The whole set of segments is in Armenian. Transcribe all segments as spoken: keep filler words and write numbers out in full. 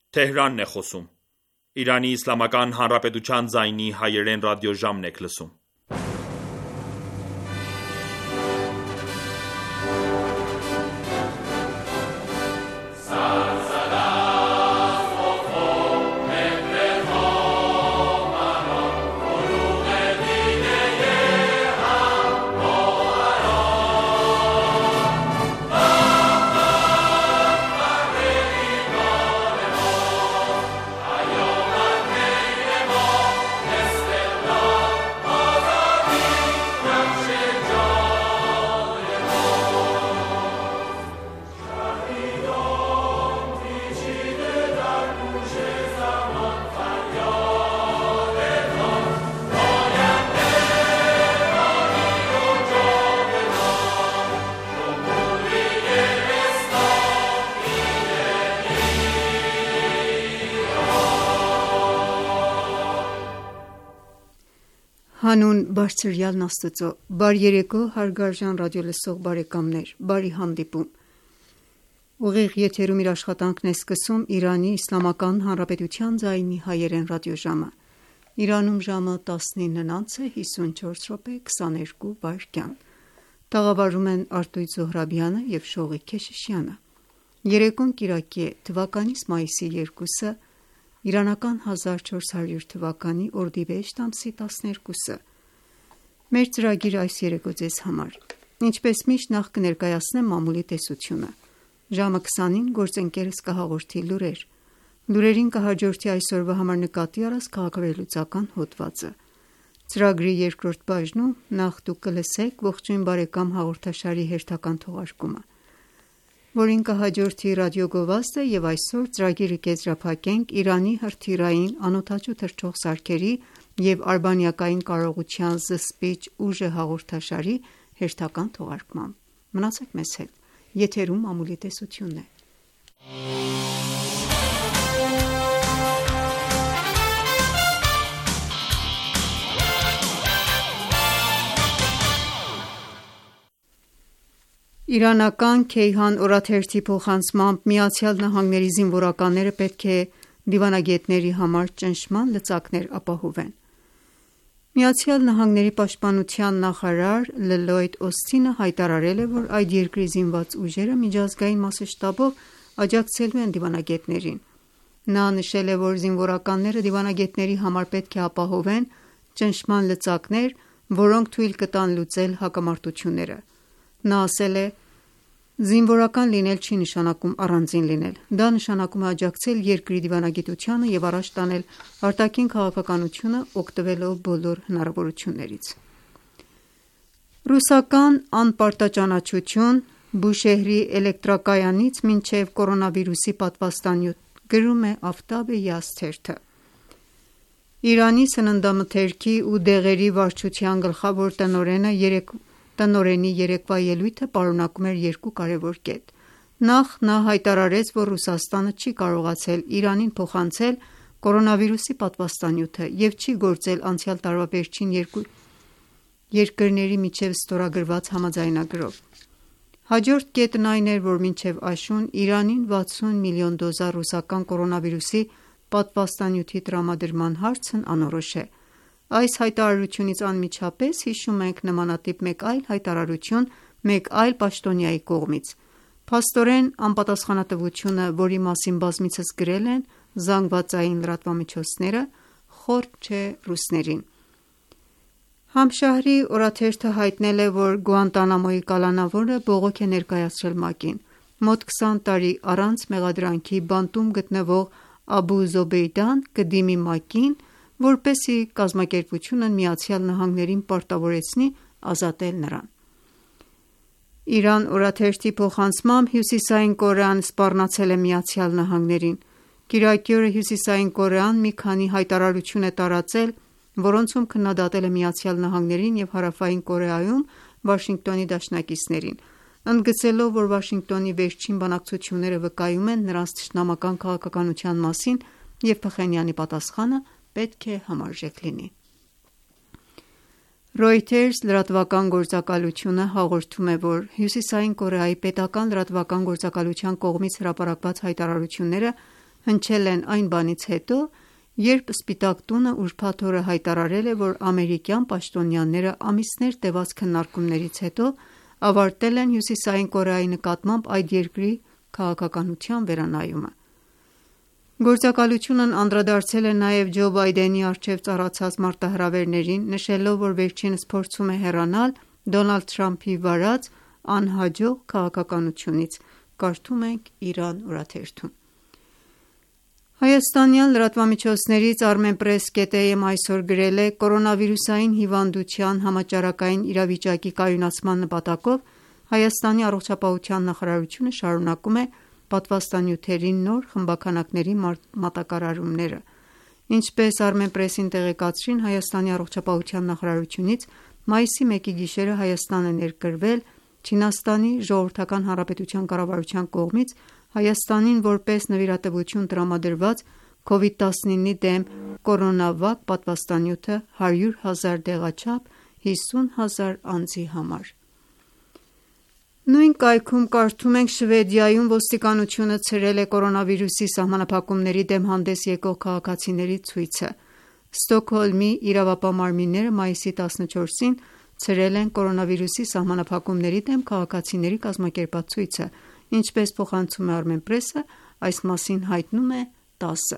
Թեհրանն է խոսում։ Իրանի Իսլամական Հանրապետության ձայնի հայերեն ռադիոժամն եք լսում։ Հանուն բարձրյալն Աստծո, բարի երեկո հարգարժան ռադիոլսող բարեկամներ, բարի հանդիպում։ Ուղիղ եթերում իր աշխատանքն է սկսում Իրանի Իսլամական Հանրապետության ձայնի հայերեն ռադիոժամը։ Իրանում ժամը տասնինն անց է հիսունչորս րոպե քսաներկու վայրկյան։ Տաղավարում են Արտույտ Զոհրաբյանը և Շողիկ Քեշիշյանը։ Երեկոն կիրակի է, թվականիս մայիսի երկուսը, իրանական հազար չորս հարյուր թվականի օրդիբեհեշտ ամսի տասներկուսը։ Մեր ծրագիրը այս երեկո ձեզ համար, ինչպես միշտ, նախ կներկայացնեմ մամուլի տեսությունը։ Ժամը քսանին գործընկերս կհաղորդի լուրեր։ Լուրերին կհաջորդի այսօրվա համար նկատի առած քաղաքավերլուծական հոդվածը։ Ծրագրի երկրորդ բաժնում նախ դուք կլսեք ողջույն բարեկամ հաղորդաշարի հերթական թողարկումը, որին կհաջորդի ռադիոգովազդը, և այսօր ծրագիրը կեզրափակենք Իրանի հրթիռային, անօդաչու թռչող սարքերի և արբանյակային կարողության զսպիչ ուժը հաղորդաշարի հերթական թողարկմամբ։ Մնացեք մեզ հետ, եթերում մամուլի տեսությունն է։ Իրանական Քեյհան օրաթերթի փոխանցմամբ ԱՄՆ-ի զինվորականները պետք է դիվանագետների համար ճնշման լծակներ ապահովեն։ ԱՄՆ-ի պաշտպանության նախարար Լլոյդ Օսթինը հայտարարել է, որ այդ երկրի զինված ուժերը միջազգային մասշտաբով աջակցելու են դիվանագետներին։ Նա նշել է, որ զինվորականները դիվանագետների համար պետք է ապահովեն ճնշման լծակներ, որոնք թույլ կտան լուծել հակամարտությունները։ Նա ասել է. «Զինվորական լինել չի նշանակում առանձին լինել։ Դա նշանակում է աջակցել երկրի դիվանագիտությանը և առաջ տանել արտաքին քաղաքականությունը՝ օգտվելով բոլոր հնարավորություններից»։ Ռուսական անպարտաճանաչություն Բուշեհրի էլեկտրակայանից մինչև կորոնավիրուսի պատվաստանյութ, գրում է Աֆտաբ Յազդ թերթը։ Իրանի սննդամթերքի ու դեղերի վարչության գլխավոր տնօրենը երեկ Տնօրենի երեկվա ելույթը պարունակում էր երկու կարևոր կետ։ Նախ նա հայտարարեց, որ Ռուսաստանը չի կարողացել Իրանին փոխանցել կորոնավիրուսի պատվաստանյութը և չի գործել անցյալ տարվա վերջին երկու երկրների միջև ստորագրված համաձայնագրով։ Հաջորդ կետն այն էր, որ մինչև աշուն Իրանին վաթսուն միլիոն դոզա ռուսական կորոնավիրուսի պատվաստանյութի տրամադրման հարցն անորոշ է։ Այս հայտարարությունից անմիջապես հիշում ենք նմանատիպ մեկ այլ հայտարարություն մեկ այլ պաշտոնյայի կողմից։ Փաստորեն անպատասխանատվությունը, որի մասին բազմիցս գրել են զանգվածային լրատվամիջոցները, խորտ չէ ռուսներին։ Համշահրի օրաթերթը հայտնել է, որ Գուանտանամոյի կալանավորը բողոք է ներկայացրել ՄԱԿ-ին։ Մոտ քսան տարի առանց մեղադրանքի բանտում գտնվող Աբու Զոբեյդան կդիմի ՄԱԿ-ին, որպեսզի կազմակերպությունն ԱՄՆ-ին պարտավորեցնի ազատել նրան։ Իրան օրաթերթի փոխանցմամբ Հյուսիսային Կորեան սպառնացել է ԱՄՆ-ին։ Կիրակի օրը Հյուսիսային Կորեան մի քանի հայտարարություն է տարածել, որոնցում քննադատել է ԱՄՆ-ին և Հարավային Կորեայում Վաշինգտոնի դաշնակիցներին, ընդգծելով, որ Վաշինգտոնի վերջին բանակցությունները վկայում են նրանց թշնամական քաղաքականության մասին և Փխենյանի պատասխանը պետք է համարժեք լինի։ Reuters լրատվական գործակալությունը հաղորդում է, որ Հյուսիսային Կորեայի պետական լրատվական գործակալության կողմից հրապարակված հայտարարությունները հնչել են այն բանից հետո, երբ Սպիտակ տունը ուրբաթ օրը հայտարարել է, որ ամերիկյան պաշտոնյաները ամիսներ տևած քննարկումներից հետո ավարտել են Հյուսիսային Կորեայի նկատմամբ այդ երկրի քաղաքականության վերանայումը։ Գործակալությունն անդրադարձել է նաև Ջո Բայդենի առջև ծառացած մարտահրավերներին, նշելով, որ վերջինս փորձում է հեռանալ Դոնալդ Թրամփի վարած անհաջող քաղաքականությունից։ Կարդում ենք Իրան օրաթերթում։ Հայաստանյան լրատվամիջոցներից Armenpress.am այսօր գրել է. կորոնավիրուսային հիվանդության համաճարակային իրավիճակի կայունացման նպատակով Հայաստանի առողջապահության նախարարությունը շարունակում է պատվաստանյութերի նոր խմբաքանակների մատակարարումները։ Ինչպես Armenpress-ին տեղեկացրին Հայաստանի առողջապահության նախարարությունից, մայիսի մեկի գիշերը Հայաստան է ներկրվել Չինաստանի Ժողովրդական Հանրապետության կառավարության կողմից Հայաստանին որպես նվիրատվություն տրամադրված քովիդ տասնինի դեմ կորոնավակ պատվաստանյութը հարյուր հազար դեղաչափ հիսուն հազար անձի համար։ Նույն կայքում կարդում ենք. Շվեդիայում ոստիկանությունը ցրել է կորոնավիրուսի սահմանափակումների դեմ հանդես եկող քաղաքացիների ցույցը։ Ստոկհոլմի իրավապահ մարմինները մայիսի տասնչորսին ցրել են կորոնավիրուսի սահմանափակումների դեմ քաղաքացիների կազմակերպած ցույցը, ինչպես փոխանցում է Armenpress-ը, այս մասին հայտնում է տասը։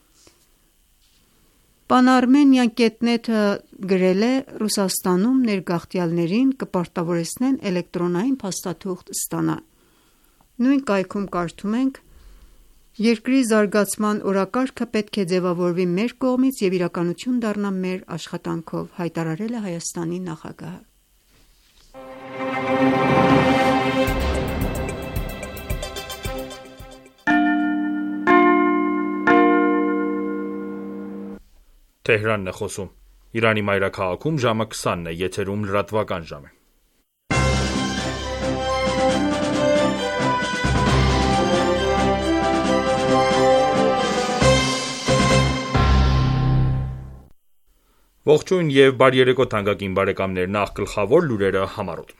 Pan-Armenian.net-ը գրել է. Ռուսաստանում ներգաղթյալներին կպարտավորեցնեն էլեկտրոնային փաստաթուղթ ստանալ։ Նույն կայքում կարդում ենք. Երկրի զարգացման օրակարգը պետք է ձևավորվի մեր կողմից և իրականություն դառնա մեր աշխատանքով, հայտարարել է Հայաստանի նախագահը։ Թեհրանն է խոսում։ Իրանի մայրաքաղաքում ժամը քսանն է, եթերում լրատվական ժամ է։ Ողջույն և բարի երեկո թանկագին բարեկամներ, նախ գլխավոր լուրերը համառոտ։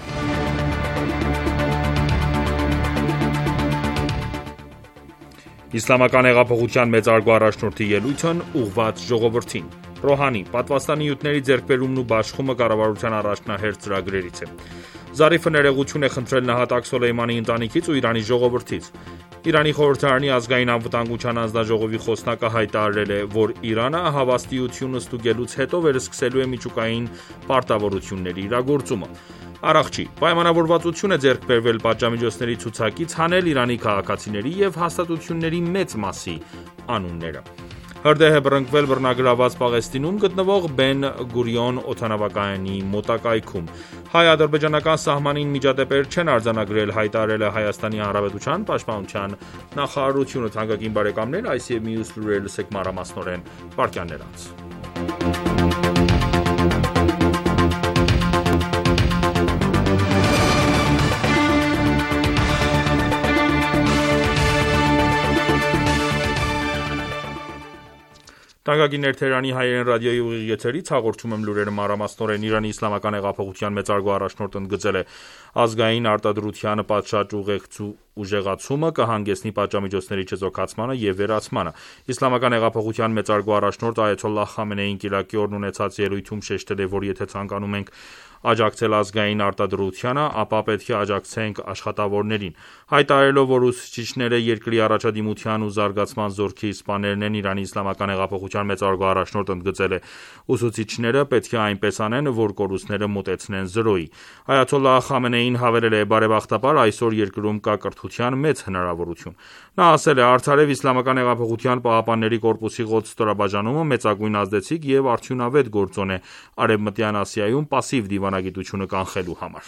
Իսլամական հեղափոխության մեծարգո առաջնորդի ելույթն ուղղված ժողովրդին։ Ռոհանի պատվաստանյութերի ձեռքբերումն ու բաշխումը կառավարության առաջնահերթ ծրագրերից է։ Զարիֆը ներողություն է խնդրել նահատակ Սոլեյմանի ընտանիքից ու Իրանի ժողովրդից։ Իրանի խորհրդարանի ազգային անվտանգության հանձնաժողովի խոսնակը հայտարարել է, որ Իրանը հավաստիությունը ստուգելուց հետո վերսկսելու է միջուկային պարտավորությունների իրագործումը։ Արաղչի պայմանավորվածություն է ձեռք բերվել պատժամիջոցների ցուցակից հանել Իրանի քաղաքացիների և հաստատությունների մեծ մասի անունները։ Հրդեհ է բռնկվել բռնագրաված Պաղեստինում գտնվող Բեն Գուրիոն օդանավակայանի մոտակայքում։ Հայ-ադրբեջանական սահմանին միջադեպեր չեն արձանագրել, հայտարարել է Հայաստանի Հանրապետության պաշտպանության նախարարությունը։ Թանկագին բարեկամներ, այս և մյուս լուրեր լսեք մանրամասնորեն վայրկյաններ անց։ Թանկագիններ, Թեհրանի հայերեն ռադիոյի ուղիղ եթերից հաղորդում եմ լուրերը մանրամասնորեն։ Իրանի իսլամական հեղափոխության մեծարգո առաջնորդն ընդգծել է. ազգային արտադրության պատշաճ ուժեղացումը կհանգեցնի պատժամիջոցների չեզոքացմանը և վերացմանը։ Իսլամական հեղափոխության մեծարգո առաջնորդ Այաթոլլահ Խամենեին կիրակի օրն ունեցած ելույթում շեշտել է, որ եթե ցանկանում ենք աջակցել ազգային արտադրությանը, ապա պետք է աջակցենք աշխատավորներին։ Հայտարարելով, որ ուսուցիչները երկրի առաջադիմության ու զարգացման զորքի սպաներն են, Իրանի իսլամական հեղափոխության մեծարգո առաջնորդն ընդգծել է. ուսուցիչները պետք է այնպես անեն, որ կորուստները մոտեցնեն զրոյի։ Այաթոլլահ Խամենեին հավելել է. բարեբախտաբար այսօր երկրում կա կրթության մեծ հնարավորություն։ Նա ասել է. արդարև իսլամական հեղափոխության պահապանների կորպուսի գոտ ստորաբաժանումը մեծագույն ազդեցիկ և արդյունավետ գործոն է Արևմտյան Ասիայում պասիվ դիվանագիտությունը կանխելու համար։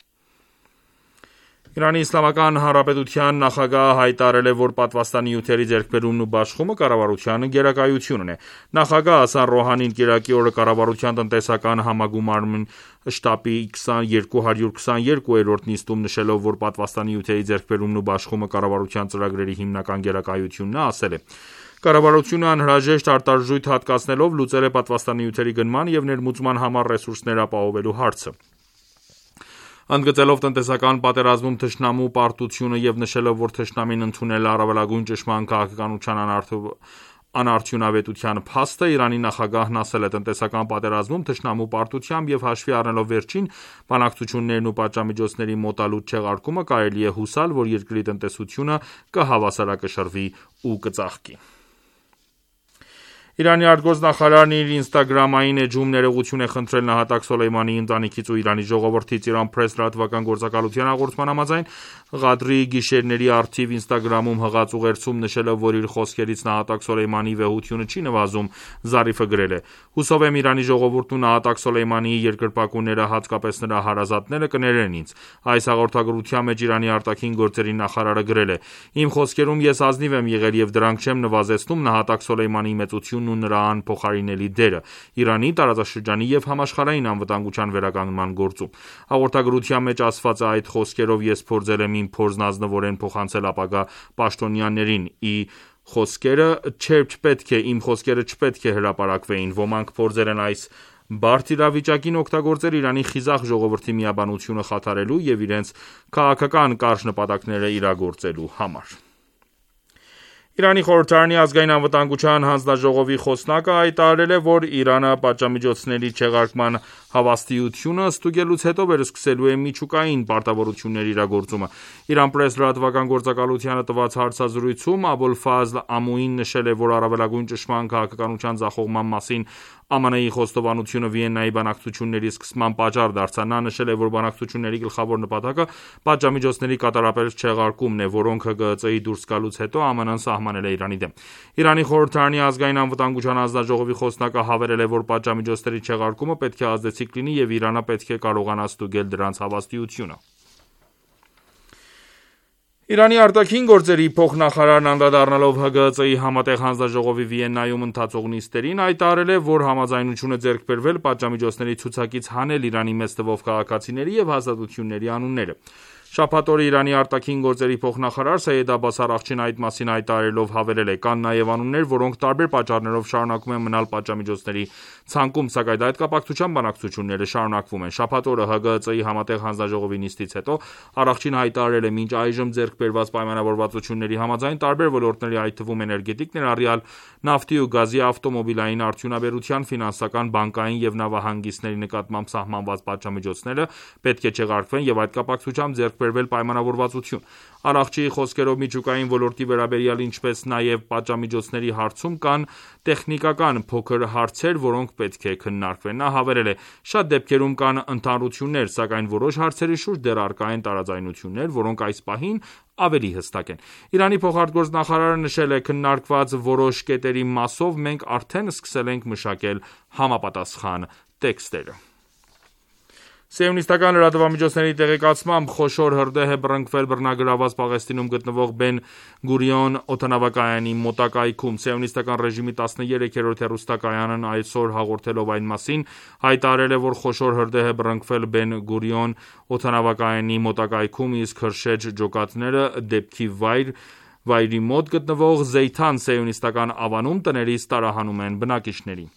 Իրանի Իսլամական Հանրապետության նախագահը հայտարարել է, որ պատվաստանյութերի ձեռքբերումն ու բաշխումը կառավարության գերակայությունն է։ Նախագահ Հասան Ռոհանին կիրակի օրը կառավարության տնտեսական համագումարի շտաբի երկու հարյուր քսաներկուերորդ նիստում նշելով, որ պատվաստանյութերի ձեռքբերումն ու բաշխումը կառավարության ծրագրերի հիմնական գերակայությունն է, ասել է. Կառավարությունը անհրաժեշտ արտարժույթ հատկացնելով լուծել է պատվաստանյութերի գնման և ներմուծման համար ռեսուրսներ ապահովելու հարցը։ Ընդգծելով տնտեսական պատերազմում թշնամու պարտությունը եւ նշելով, որ թշնամին ընդունել է առավելագույն ճշմարտ քաղաքականության անարդյունավետության փաստը, Իրանի նախագահն ասել է. տնտեսական պատերազմում թշնամու պարտությամբ եւ հաշվի առնելով վերջին բանակցություններն ու պատժամիջոցների մոտալուտ չեղարկումը, կարելի է հուսալ, որ երկրի տնտեսությունը կհավասարակշռվի ու կծաղկի։ Իրանի արտգործնախարարն իր ինստագրամային էջում ներողություն է խնդրել նահատակ Սոլեյմանիի ընտանիքից ու Իրանի ժողովրդից։ Iran Press լրատվական գործակալության հաղորդման համաձայն Ղադրի գիշերների առթիվ ինստագրամում հղած ուղերձում նշելով, որ իր խոսքերից նահատակ Սոլեյմանիի վեհությունը չի նվազում, Զարիֆը գրել է. Հուսով եմ Իրանի ժողովուրդն ու նահատակ Սոլեյմանիի երկրպագուները, հատկապես նրա հարազատները կներեն ինձ։ Այս հաղորդագրության մեջ Իրանի արտաքին գործերի նախարարը գրել է. Իմ խոսքերում ես ազնիվ եմ եղել եւ դրանք չեմ նվազեցնում նահատակ Սոլեյմանիի մեծությունն ու նրա անփոխարինելի դերը Իրանի, տարածաշրջանի եւ համաշխարհային անվտանգության վերականգնման գործում։ Հաղորդագրության մեջ ասված է այդ խոսքերով ես փորձել եմ իմ փորձն ազնվորեն փոխանցել ապագա պաշտոնյաներին։ Ի խոսքերը չպետք է իմ խոսքերը չպետք է հրապարակվեին։ Ոմանք փորձել են այս բարդ իրավիճակին օգտագործել Իրանի խիզախ ժողովրդի միաբանությունը խաթարելու եւ իրենց քաղաքական կարճ նպատակները իրագործելու համար։ Իրանի խորհրդարանի ազգային անվտանգության հանձնաժողովի խոսնակը հայտարարել է, որ Իրանը պատժամիջոցների չեղարկման հավաստիությունը ստուգելուց հետո վերսկսելու է միջուկային պարտավորությունների իրագործումը։ Iran Press լրատվական գործակալությանը տված հարցազրույցում Աբոլֆազլ Ամուին նշել է, որ առավելագույն ճշմարտ քաղաքականության ձախողման մասին ԱՄՆ-ի խոստովանությունը Վիեննայի բանակցությունների սկսման պատճառ դարձավ։ Նա նշել է, որ բանակցությունների գլխավոր նպատակը պատժամիջոցների կատարապետ չեղարկումն է, որոնք ՀԳՀԾ-ի դուրս գալուց հետո ԱՄՆ-ն սահմանել է Իրանի դեմ։ Իրանի խորհրդարանի ազգային անվտանգության հանձնաժողովի խոսնակը հավելել է, որ պատժամիջոցների չեղարկումը պետք է ազդեցիկ լինի եւ Իրանը պետք է կարողանա ստուգել դրանց հավաստիությունը։ Իրանի արտաքին գործերի փոխնախարարն անդրադառնալով ՀԳՀԾ-ի համատեղ հանձնաժողովի Վիեննայում ընթացող նիստերին հայտարարել է, որ համաձայնություն է ձեռք բերվել պատժամիջոցների ցուցակից հանել Իրանի մեծ թվով քաղաքացիների եւ հաստատությունների անունները։ Շաբաթ օրը Իրանի արտաքին գործերի փոխնախարար Սեյեդ Աբբաս Արաղչին այդ մասին հայտարարելով հավելել է. Կան նաև անուններ, որոնք տարբեր պատճառներով շարունակում են մնալ պատժամիջոցների ցանկում, սակայն այդ կապակցությամբ բանակցությունները շարունակվում են։ Շաբաթ օրը ՀԳՀԾ-ի համատեղ հանձնաժողովի նիստից հետո Արաղչին հայտարարել է. մինչ այժմ ձեռք բերված պայմանավորվածությունների համաձայն տարբեր ոլորտների, այդ թվում էներգետիկ, ներառյալ նավթի ու գազի, ավտոմոբիլային արդյունաբերության, ֆինանսական, բանկային եւ նավահանգիստների նկատմամբ սահմանված պատժամիջոցները պետք է չեղարկվեն եւ այդ կապակցությամբ ձեռք բերվել պայմանավորվածություն։ Արաղչիի խոսքերով միջուկային ոլորտի վերաբերյալ, ինչպես նաև պատժամիջոցների հարցում կան տեխնիկական փոքր հարցեր, որոնք պետք է քննարկվեն։ Նա հավելել է. շատ դեպքերում կան ընդհանրություններ, սակայն որոշ հարցերի շուրջ դեռ առկա են տարաձայնություններ, որոնք այս պահին ավելի հստակ են։ Իրանի փոխարտգործնախարարը նշել է. քննարկված որոշ կետերի մասով մենք արդեն սկսել ենք մշակել համապատասխան տեքստերը։ Սիոնիստական լրատվամիջոցների տեղեկացմամբ խոշոր հրդեհ է բռնկվել բռնագրաված Պաղեստինում գտնվող Բեն Գուրիոն օդանավակայանի մոտակայքում։ Սիոնիստական ռեժիմի տասներեքերորդ հեռուստակայանն այսօր հաղորդելով այն մասին հայտարարել է, որ խոշոր հրդեհ է բռնկվել Բեն Գուրիոն օդանավակայանի մոտակայքում, իսկ հրշեջ ջոկատները դեպքի վայր վայրի մոտ գտնվող Զեյթան սիոնիստական ավանում տներից տարահանում են բնակիչներին։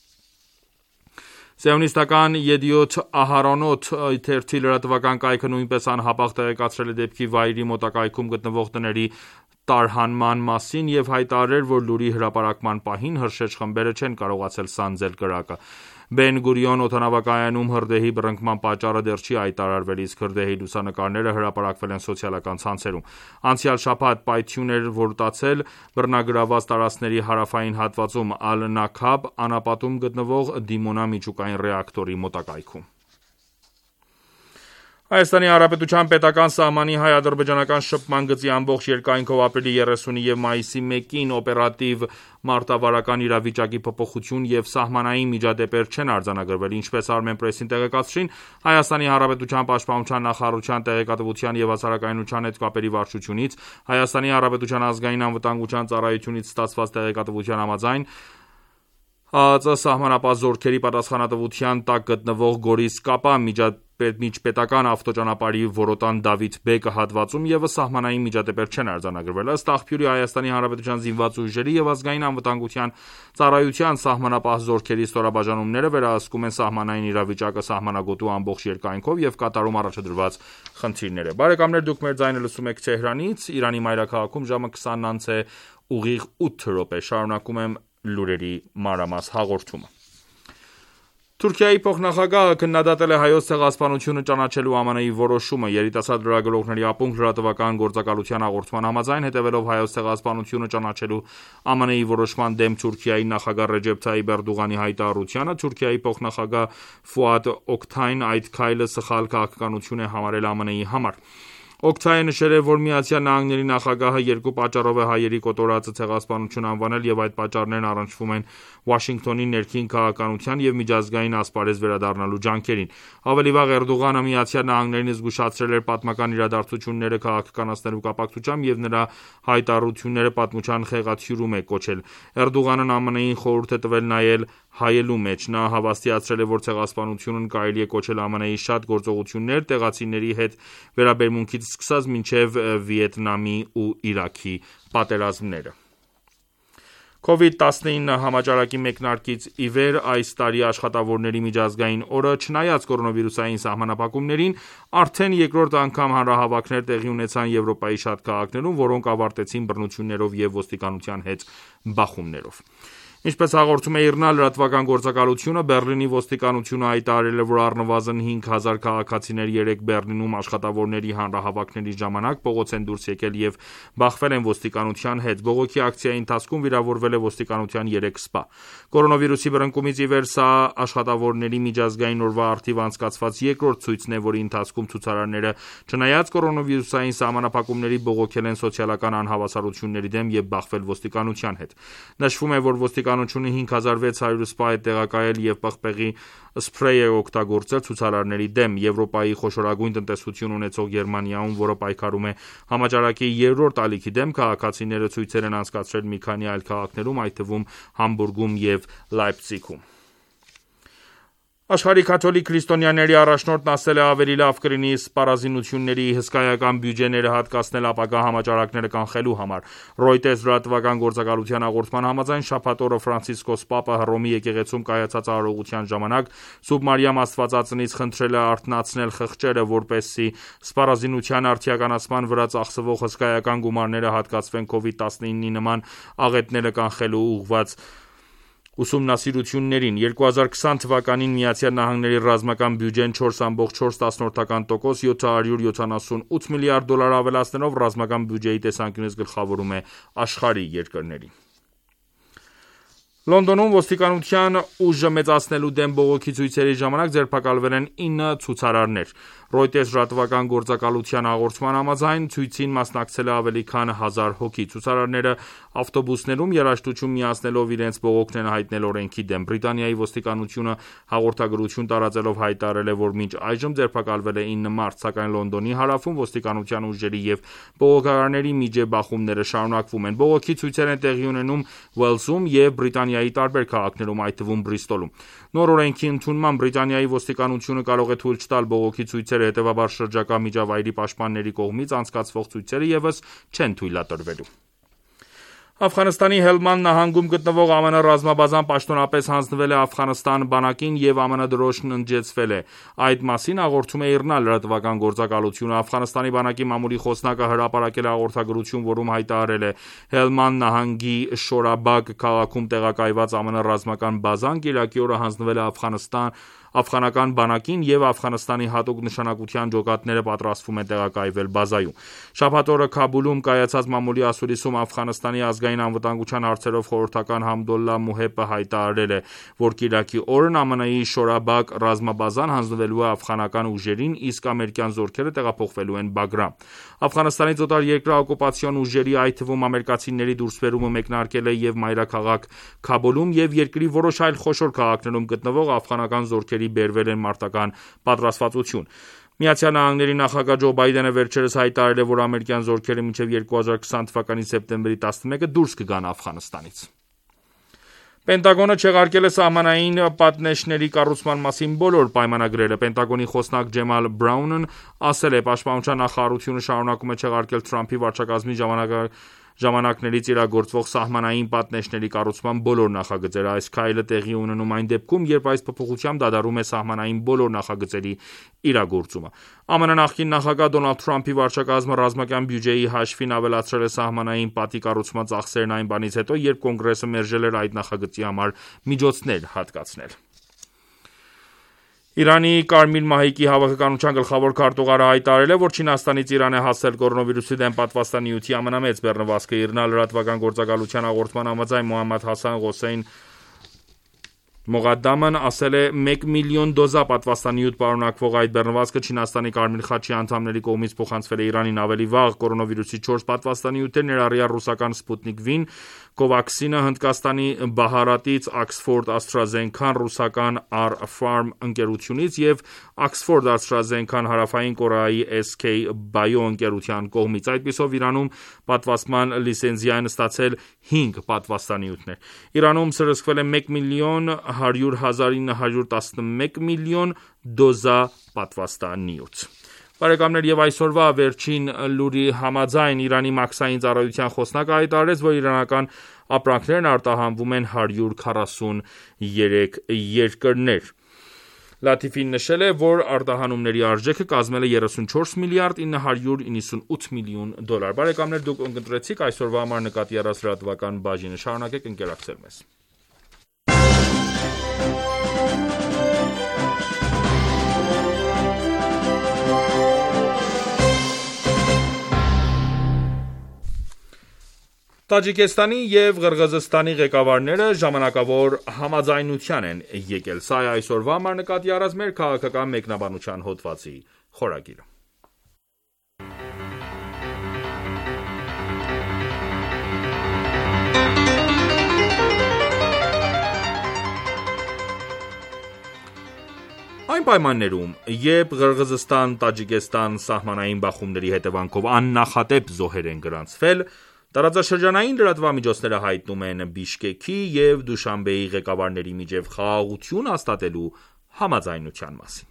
Սիոնիստական Եդիոթ Ահարոնոթ թերթի լրատվական կայքը նույնպես անհապաղ տեղեկացրել է դեպքի վայրի մոտակայքում գտնվող տների տարհանման մասին եւ հայտարարել, որ լուրի հրապարակման պահին հրշեջ խմբերը չեն կարողացել սանձել կրակը։ Բեն Գուրիոն օդանավակայանում հրդեհի բռնկման պատճառը դեռ չի հայտարարվել, իսկ հրդեհի լուսանկարները հրապարակվել են սոցիալական ցանցերում։ Անցյալ շաբաթ պայթյուն էր որտացել բռնագրաված տարածքների հարավային հատվածում Ալ-Նաքաբ անապատում գտնվող Դիմոնա միջուկային ռեակտորի մոտակայքում։ Հայաստանի Հանրապետության պետական սահմանի հայ-ադրբեջանական շփման գծի ամբողջ երկայնքով ապրիլի երեսունին եւ մայիսի մեկին օպերատիվ մարտավարական իրավիճակի փոփոխություն եւ սահմանային միջադեպեր չեն արձանագրվել, ինչպես Armenpress-ին տեղեկացրին Հայաստանի Հանրապետության պաշտպանության նախարարության տեղեկատվության եւ հասարակայնության հետ կապերի վարչությունից, Հայաստանի Հանրապետության ազգային անվտանգության ծառայությունից ստացված տեղեկատվության համաձայն ՀԱԾ սահմանապահ զորքերի պատասխանատվության տակ գտնվող Գորիս Կապա միջադեպ միջպետական ավտոճանապարհի Որոտան Դավիթ Բեկը հատվածում ևս սահմանային միջադեպեր չեն արձանագրվել։ Ըստ աղբյուրի Հայաստանի Հանրապետության զինված ուժերի եւ ազգային անվտանգության ծառայության սահմանապահ զորքերի ստորաբաժանումները վերահսկում են սահմանային իրավիճակը սահմանագոտու ամբողջ երկայնքով եւ կատարում առաջադրված խնդիրները։ Բարեկամներ, դուք մեր ձայնը լսում եք Թեհրանից, Իրանի մայրաքաղաքում ժամը քսանն անց է ուղիղ ութ րոպե։ Շարունակում եմ լուրերի մանրամաս հաղորդումը։ Թուրքիայի փոխնախագահը քննադատել է Հայոց ցեղասպանությունը ճանաչելու ԱՄՆ -ի որոշումը։ Երիտասարդ լրագրողների ակումբ լրատվական գործակալության հաղորդման համաձայն, հետևելով Հայոց ցեղասպանությունը ճանաչելու ԱՄՆ -ի որոշման դեմ Թուրքիայի նախագահ Ռեջեփ Թայիփ Էրդողանի հայտարարությանը, Թուրքիայի փոխնախագահ Ֆուադ Օքթայն այդ քայլը սխալ քաղաքականություն է համարել ԱՄՆ -ի համար։ Օքթայը նշել է, որ Միացյալ Նահանգների նախագահը երկու պատճառով է հայերի կոտորածը ցեղասպանություն անվանել եւ այդ պատճառներն առնչվում են Վաշինգտոնի ներքին քաղաքականության եւ միջազգային ասպարեզ վերադառնալու ջանքերին։ Ավելի վաղ Էրդողանը Միացյալ Նահանգներին զգուշացրել էր պատմական իրադարձությունները քաղաքականացնելու կապակցությամբ եւ նրա հայտարարությունները պատմության խեղաթյուրում է կոչել։ Էրդողանն ԱՄՆ -ին խորհուրդ է տվել նայել հայելու մեջ։ Նա հավաստիացրել է, որ ցեղասպանությունն կարելի է կոչել ԱՄՆ -ի շատ գործողություններ տեղացիների հետ վերաբերմունքից սկսած մինչև Վիետնամի ու Իրաքի պատերազմները։ Կովիդ տասնինը համաճարակի մեկնարկից ի վեր այս տարի աշխատավորների միջազգային օրը, չնայած կորոնավիրուսային սահմանափակումներին, արդեն երկրորդ անգամ հանրահավաքներ տեղի ունեցան Եվրոպայի շատ քաղաքներում, որոնք ավարտեցին բռնություններով եւ ոստիկանության հետ բախումներով։ Ինչպես հաղորդում է ԻՌՆԱ լրատվական գործակալությունը, Բեռլինի ոստիկանությունը հայտարարել է, որ առնվազն հինգ հազար քաղաքացիներ երեկ Բեռլինում աշխատավորների հանրահավաքների ժամանակ փողոց են դուրս եկել եւ բախվել են ոստիկանության հետ։ Բողոքի ակցիայի ընթացքում վիրավորվել է ոստիկանության երեք սպա։ Կորոնավիրուսի բռնկումից ի վեր սա աշխատավորների միջազգային օրվա առթիվ անցկացված երկրորդ ցույցն է, որի ընթացքում ցուցարարները, չնայած կորոնավիրուսային սահմանափակումների, բողոքել են սոցիալական անհավասարությունների դեմ եւ բախվել ոստիկանության հետ։ Նշվում է, որ ոստիկանությունը հինգ հազար վեց հարյուր սպա է տեղակայել եւ պղպեղի սփրեյ է օգտագործել ցուցարարների դեմ։ Եվրոպայի խոշորագույն տնտեսություն ունեցող Գերմանիայում, որը պայքարում է համաճարակի երրորդ ալիքի դեմ, քաղաքացիները ցույցեր են անցկացրել մի քանի այլ քաղաքներում, այդ թվում Համբուրգում եւ Լայպցիգում։ Աշխարհի կաթոլիկ քրիստոնյաների առաջնորդն ասել է, ավելի լավ կլինի սպառազինությունների հսկայական բյուջեները հատկացնել ապագա համաճարակները կանխելու համար։ Reuters լրատվական գործակալության հաղորդման համաձայն շաբաթ օրը Ֆրանցիսկոս Պապը Հռոմի եկեղեցում կայացած արարողության ժամանակ Սուրբ Մարիամ Աստվածածնից խնդրել է արթնացնել խղճերը, որպեսզի սպառազինության արդիականացման վրա ծախսվող հսկայական գումարները հատկացվեն կովիդ տասնինի նման աղետները կանխելու ուղղված ուսումնասիրություններին։ երկու հազար քսան թվականին Միացյալ Նահանգների ռազմական բյուջեն չորս կόμma չորս տոկոս յոթ հարյուր յոթանասունութ միլիարդ դոլար ավելացնելով ռազմական բյուջեի տեսանկյունից գլխավորում է աշխարհի երկրներին։ Լոնդոնում ոստիկանության ուժը մեծացնելու դեմ բողոքի ցույցերի ժամանակ ձերբակալվել են ինը ցուցարարներ։ Reuters լրատվական գործակալության հաղորդման համաձայն ցույցին մասնակցել է ավելի քան հազար հոգի։ Ցուցարարները ավտոբուսներում երաժշտություն միացնելով իրենց բողոքն են հայտնել օրենքի դեմ։ Բրիտանիայի ոստիկանությունը հաղորդագրություն տարածելով հայտարարել է, որ մինչ այժմ ձերբակալվել է ինը մարդ, սակայն Լոնդոնի հարավում ոստիկանության ուժերի եւ բողոքարարների միջև բախումները շարունակվում են։ Բողոքի ցույցեր են տեղի ունենում Ուելսում եւ Բրիտանիայի տարբեր քաղաքներում, այդ թվում Բրիստոլում։ Նոր օրենքի ընդունմամբ Բրիտանիայի ոստիկանությունը կարող է թույլ չտալ բողոքի ցույցերը, հետևաբար շրջակա միջավայրի պաշտպանների կողմից անցկացվող ցույցերը եւս չեն թույլատրվելու։ Աֆղանստանի Հելման նահանգում գտնվող ԱՄՆ ռազմաբազան պաշտոնապես հանձնվել է Աֆղանստան բանակին եւ ԱՄՆ դրոշն ընջեցվել է։ Այդ մասին հաղորդում է ԻՌՆԱ լրատվական գործակալությունը։ Աֆղանստանի բանակի մամուլի խոսնակը հրապարակել է հաղորդագրություն, որում հայտարարել է. Հելման նահանգի Շորաբագ քաղաքում տեղակայված ԱՄՆ ռազմական բազան կիրակի օրը հանձնվել է Աֆղանստան Աֆղանական բանակին եւ Աֆղանստանի հատուկ նշանակության ջոկատները պատրաստվում են տեղակայվել բազայում։ Շաբաթ օրը Քաբուլում կայացած մամուլի ասուլիսում Աֆղանստանի ազգային անվտանգության հարցերով խորհրդական Համդոլլա Մուհեբը հայտարարել է, որ կիրակի օրն ԱՄՆ-ի Շորաբագ ռազմաբազան հանձնվելու է աֆղանական ուժերին, իսկ ամերիկյան զորքերը տեղափոխվելու են Բագրամ։ Աֆղանստանից օտար երկրի օկուպացիոն ուժերի, այդ թվում ամերիկացիների դուրսբերումը մեկնարկել է եւ մայրաքաղաք Քաբուլում եւ երկրի որոշ այլ խոշոր քաղաքներում գտնվող աֆղանական զորքերի բերվել են մարտական պատրաստվածություն։ Միացյալ Նահանգների նախագահ Ջո Բայդենը վերջերս հայտարարել է, որ ամերիկյան զորքերը մինչև երկու հազար քսան թվականի սեպտեմբերի տասնմեկը դուրս կգան Աֆղանստանից։ Պենտագոնը չեղարկել է սահմանային պատնեշների կառուցման մասին բոլոր պայմանագրերը։ Պենտագոնի խոսնակ Ջեմալ Բրաունն ասել է. «Պաշտպանության նախարարությունը շարունակում է չեղարկել Թրամփի վարչակազմի ժամանակներից իրագործվող սահմանային պատնեշների կառուցման բոլոր նախագծերը։ Այս քայլը տեղի է ունենում այն դեպքում, երբ այս փոփոխությամբ դադարում է սահմանային բոլոր նախագծերի իրագործումը»։ ԱՄՆ նախկին նախագահ Դոնալդ Թրամփի վարչակազմը ռազմական բյուջեի հաշվին ավելացրել է սահմանային պատի կառուցման ծախսերն այն բանից հետո, երբ Կոնգրեսը մերժել էր այդ նախագծի համար միջոցներ հատկացնել։ Իրանի Կարմիր մահիկի հավաքականության գլխավոր քարտուղարը հայտարարել է, որ Չինաստանից Իրան է հասել կորոնավիրուսի դեմ պատվաստանյութի ամենամեծ բեռնվածքը։ ԻՌՆԱ լրատվական գործակալության հաղորդման համաձայն Մոհամմադ Հասան Ղոսեյն Մողադամն ասել է. «Մեկ միլիոն դոզա պատվաստանյութ պարունակվող այդ բեռնվածքը Չինաստանի Կարմիր խաչի անդամների կողմից փոխանցվել է Իրանին ավելի վաղ։ Կորոնավիրուսի չորս պատվաստանյութեր, ներառյալ ռուսական Սպուտնիկ V, Կովաքսինը Հնդկաստանի Բահարատից, Oxford AstraZeneca-ն ռուսական Ar-Pharm ընկերությունից և Oxford AstraZeneca-ն Հարավային Կորեայի էս քեյ Bio ընկերության կողմից։ Այդպիսով Իրանում պատվաստման լիցենզիա են ստացել հինգ պատվաստանյութեր։ Իրանում սրսկվել է մեկ միլիոն հարյուր հազար ինը հարյուր տասնմեկ միլիոն դոզա պատվաստանյութ։ Բարեկամներ, եւ այսօրվա վերջին լուրի համաձայն Իրանի մաքսային ծառայության խոսնակը հայտարարեց, որ իրանական ապրանքներն արտահանվում են հարյուր քառասուներեք երկրներ։ Լաթիֆին նշել է, որ արտահանումների արժեքը կազմել է երեսունչորս միլիարդ ինը հարյուր իննսունութ միլիոն դոլար։ Բարեկամներ, դուք ընկերեցիք այսօրվա համար նկատի առած լրատվական բաժինը։ Շարունակեք ընկերակցել մեզ։ Տաջիկստանի և Ղրղզստանի ղեկավարները ժամանակավոր համաձայնության են եկել։ Սա է այսօրվա համար նկատի առած մեր քաղաքական մեկնաբանության հոդվածի խորագիրը։ Այն պայմաններում, երբ Ղրղզստան-Տաջիկստան սահմանային բախումների հետևանքով աննախադեպ զոհեր են գրանցվել, տարածաշրջանային լրատվամիջոցները հայտնում են Բիշկեքի և Դուշանբեի ղեկավարների միջև խաղաղություն հաստատելու համաձայնության մասին։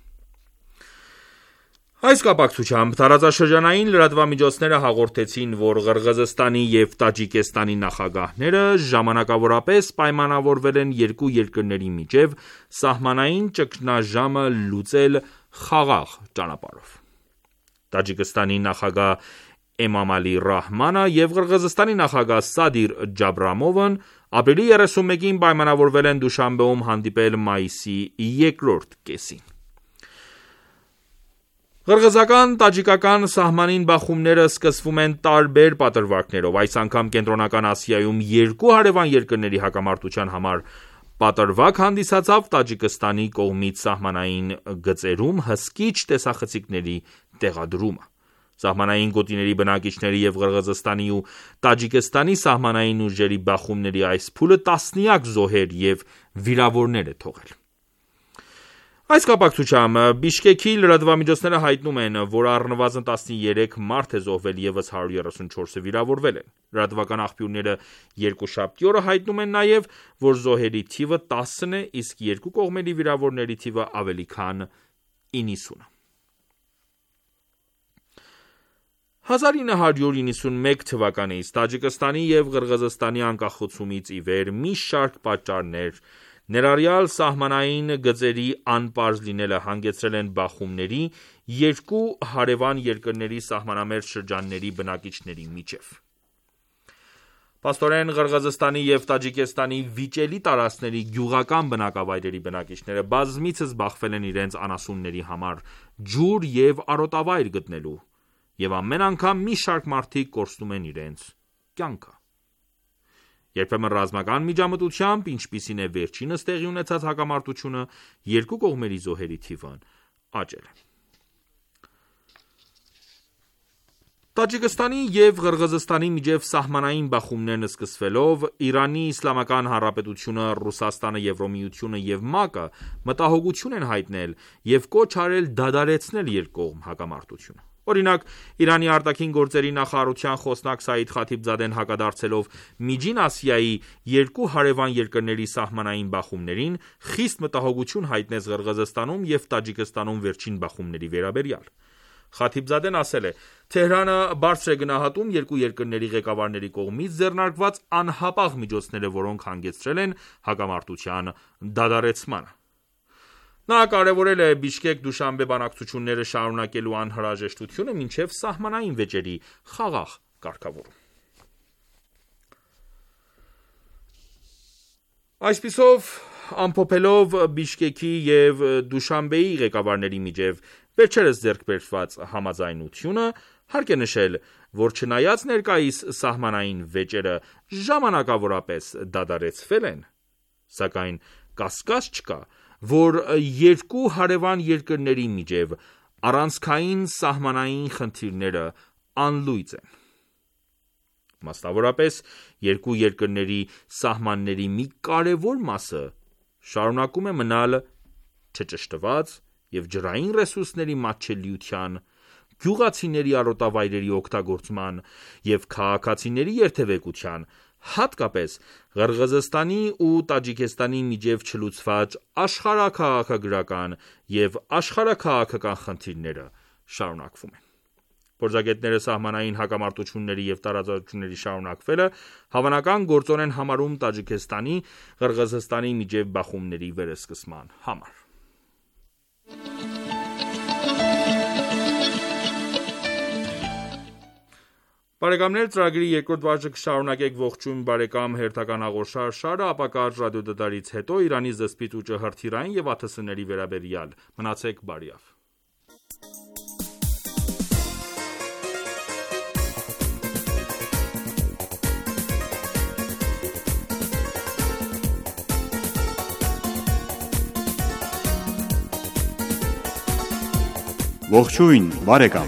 Այս կապակցությամբ տարածաշրջանային լրատվամիջոցները հաղորդեցին, որ Ղրղզստանի և Տաջիկստանի նախագահները ժամանակավորապես պայմանավորվել են երկու երկրների միջև սահմանային ճգնաժամը լուծել խաղաղ ճանապարհով։ Տաջիկստանի նախագահ Էմամալի Ռահմանը և Ղրղզստանի նախագահ Սադիր Ջաբրամովն ապրիլի երեսունմեկին պայմանավորվել են Դուշանբեում հանդիպել մայիսի երկրորդ կեսին։ Ղրղզական-տաջիկական սահմանին բախումները սկսվում են տարբեր պատրվակներով։ Այս անգամ Կենտրոնական Ասիայում երկու հարևան երկրների հակամարտության համար պատրվակ հանդիսացավ Տաջիկստանի կողմից սահմանային գծերում հսկիչ տեսախցիկների տեղադրումը։ Սահմանային գոտիների բնակիչների և Ղրղզստանի ու Տաջիկստանի սահմանային ուժերի բախումների այս փուլը տասնյակ զոհեր և վիրավորներ է թողել։ Այս կապակցությամբ Բիշկեքի լրատվամիջոցները հայտնում են, որ առնվազն տասներեք մարդ է զոհվել, ևս հարյուր երեսունչորսը վիրավորվել են։ Լրատվական աղբյուրները երկուշաբթի օրը հայտնում են նաև, որ զոհերի թիվը տասն է, իսկ երկու կողմերի վիրավորների թիվը ավելի քան իննսուն։ հազար ինը հարյուր իննսունմեկ թվականից Տաջիկստանի և Ղրղզստանի անկախացումից ի վեր մի շարք պատճառներ, ներառյալ սահմանային գծերի անպարզ լինելը, հանգեցրել են բախումների երկու հարևան երկրների սահմանամերձ շրջանների բնակիչների միջև։ Փաստորեն, Ղրղզստանի և Տաջիկստանի վիճելի տարածքների գյուղական բնակավայրերի բնակիչները բազմիցս բախվել են իրենց անասունների համար ջուր և արոտավայր գտնելու, և ամեն անգամ մի շարք մարդիկ կորցնում են իրենց կյանքը։ Երբեմն ռազմական միջամտությամբ, ինչպիսին է վերջինս տեղի ունեցած հակամարտությունը, երկու կողմերի զոհերի թիվն աճել է։ Տաջիկստանի և Ղրղզստանի միջև սահմանային բախումներն սկսվելով, Իրանի Իսլամական Հանրապետությունը, Ռուսաստանը, Եվրամիությունը և ՄԱԿ-ը մտահոգություն են հայտնել և կոչ արել դադարեցնել երկկողմ հակամարտությունը։ Օրինակ, Իրանի արտաքին գործերի նախարարության խոսնակ Սաիդ Խաթիբզադեն հակադարձելով Միջին Ասիայի երկու հարևան երկրների սահմանային բախումներին, խիստ մտահոգություն հայտնեց Ղրղըզստանում և Տաջիկստանում վերջին բախումների վերաբերյալ։ Խաթիբզադեն ասել է. Թեհրանը բարձր է գնահատում երկու երկրների ղեկավարների կողմից ձեռնարկված անհապաղ միջոցները, որոնք հանգեցրել են հակամարտության դադարեցմանը։ Նա կարևորել է Բիշկեք-Դուշանբե բանակցությունները շարունակելու անհրաժեշտությունը մինչև սահմանային վեճերի խաղաղ կարգավորում։ Այսպիսով, ամփոփելով Բիշկեկի և Դուշանբեի ղեկավարների միջև վերջերս ձեռք բերված համաձայնությունը, հարկ է նշել, որ չնայած ներկայիս սահմանային վեճերը ժամանակավորապես դադարեցվել են, սակայն կասկած չկա, որ երկու հարևան երկրների միջև առանցքային սահմանային խնդիրները անլույծ են։ Մասնավորապես, երկու երկրների սահմանների մի կարևոր մասը շարունակում է մնալ չճշտված և ջրային ռեսուրսների մատչելիության, գյուղացիների արոտավայրերի օգտագործման և քաղաքացիների երթևեկության, հատկապես Ղրղըզստանի ու Տաջիկստանի միջև չլուծված աշխարհաքաղաքագրական և աշխարհաքաղաքական խնդիրները շարունակվում են։ Փորձագետները սահմանային հակամարտությունների և տարածաշրջանների շարունակվելը հավանական գործոն են համարում Տաջիկստանի, Ղրղըզստանի միջև բախումների վերսկսման համար։ Բարեկամներ, ծրագրի երկրորդ բաժնը կշարունակենք ողջույն բարեկամ հերթական հաղորդաշարը, ապա կարճ ռադիոդատարից հետո Իրանի զսպիչ ուժը հրթիռային և ԱԹՍ-ների վերաբերյալ։ Մնացեք բարյավ։ Ողջույն բարեկամ։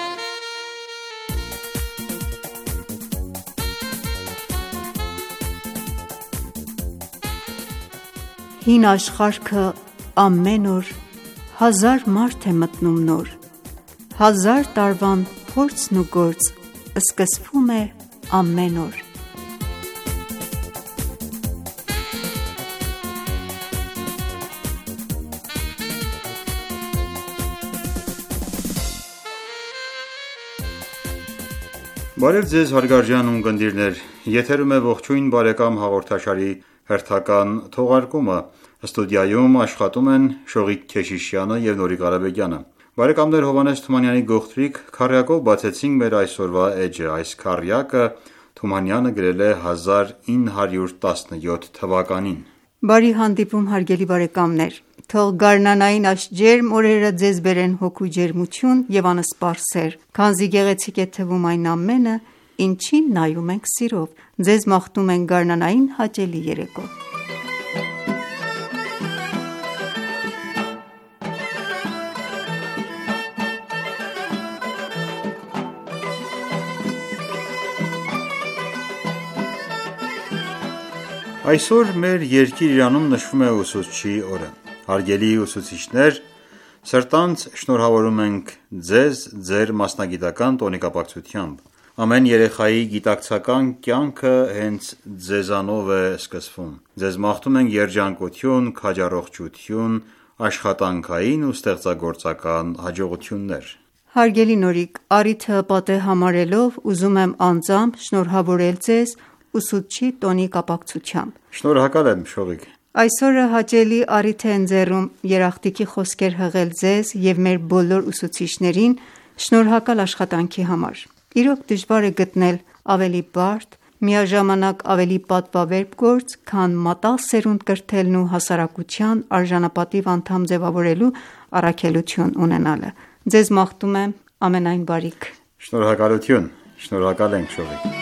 Հին աշխարհքը ամեն օր հազար մարդ է մտնում նոր, հազար տարվան փորձն ու գործ սկսվում է ամեն օր։ Բարև ձեզ հարգարժան ունկնդիրներ, եթերում է ողջույն բարեկամ հաղորդաշարի հերթական թողարկումը, ստուդիայում աշխատում են Շողիկ Քեշիշյանը և Նորիկ Ղարաբեկյանը։ Բարեկամներ, Հովհաննես Թումանյանի գողտրիկ քառյակով բացեցինք մեր այսօրվա էջը, այս քառյակը Թումանյանը գրել է հազար ինը հարյուր տասնյոթ թվականին։ Բարի հանդիպում հարգելի բարեկամներ, թող գարնանային այս ջերմ օրերը ձեզ բերեն հոգու ջերմություն և անսպառ սեր, քանզի գեղեցիկ է թվում այն ամենը, ինչին նայում ենք սիրով, ձեզ մաղթում ենք գարնանային հաճելի երեկո։ Այսօր մեր երկիր Իրանում նշվում է ուսուցչի օրը։ Հարգելի ուսուցիչներ, սրտանց շնորհավորում ենք ձեզ ձեր մասնագիտական տոնի կապակցությամբ։ Ամեն երեխայի գիտակցական կյանքը հենց ձեզանով է սկսվում։ Ձեզ մաղթում ենք երջանկություն, քաջառողջություն, աշխատանքային ու ստեղծագործական հաջողություններ։ Հարգելի Նորիկ, առիթը պատեհ համարելով ուզում եմ անձամբ շնորհավորել ձեզ ուսուցչի տոնի կապակցությամբ։ Շնորհակալ եմ, Շողիկ։ Այսօրը հաճելի առիթ է ընձեռում երախտիկի խոսքեր հղել ձեզ և մեր բոլոր ուսուցիչներին շնորհակալ աշխատանքի համար։ Իրոք դժվար է գտնել ավելի բարդ, միաժամանակ ավելի պատվավերբ գործ, քան մատաղ սերունդ կրթելն ու հասարակության արժանապատիվ անդամ ձևավորելու առաքելություն ունենալը։ Ձեզ մաղթում եմ ամենայն բարիք։ Շնորհակալություն, շնորհակալ ենք, Շողիկ։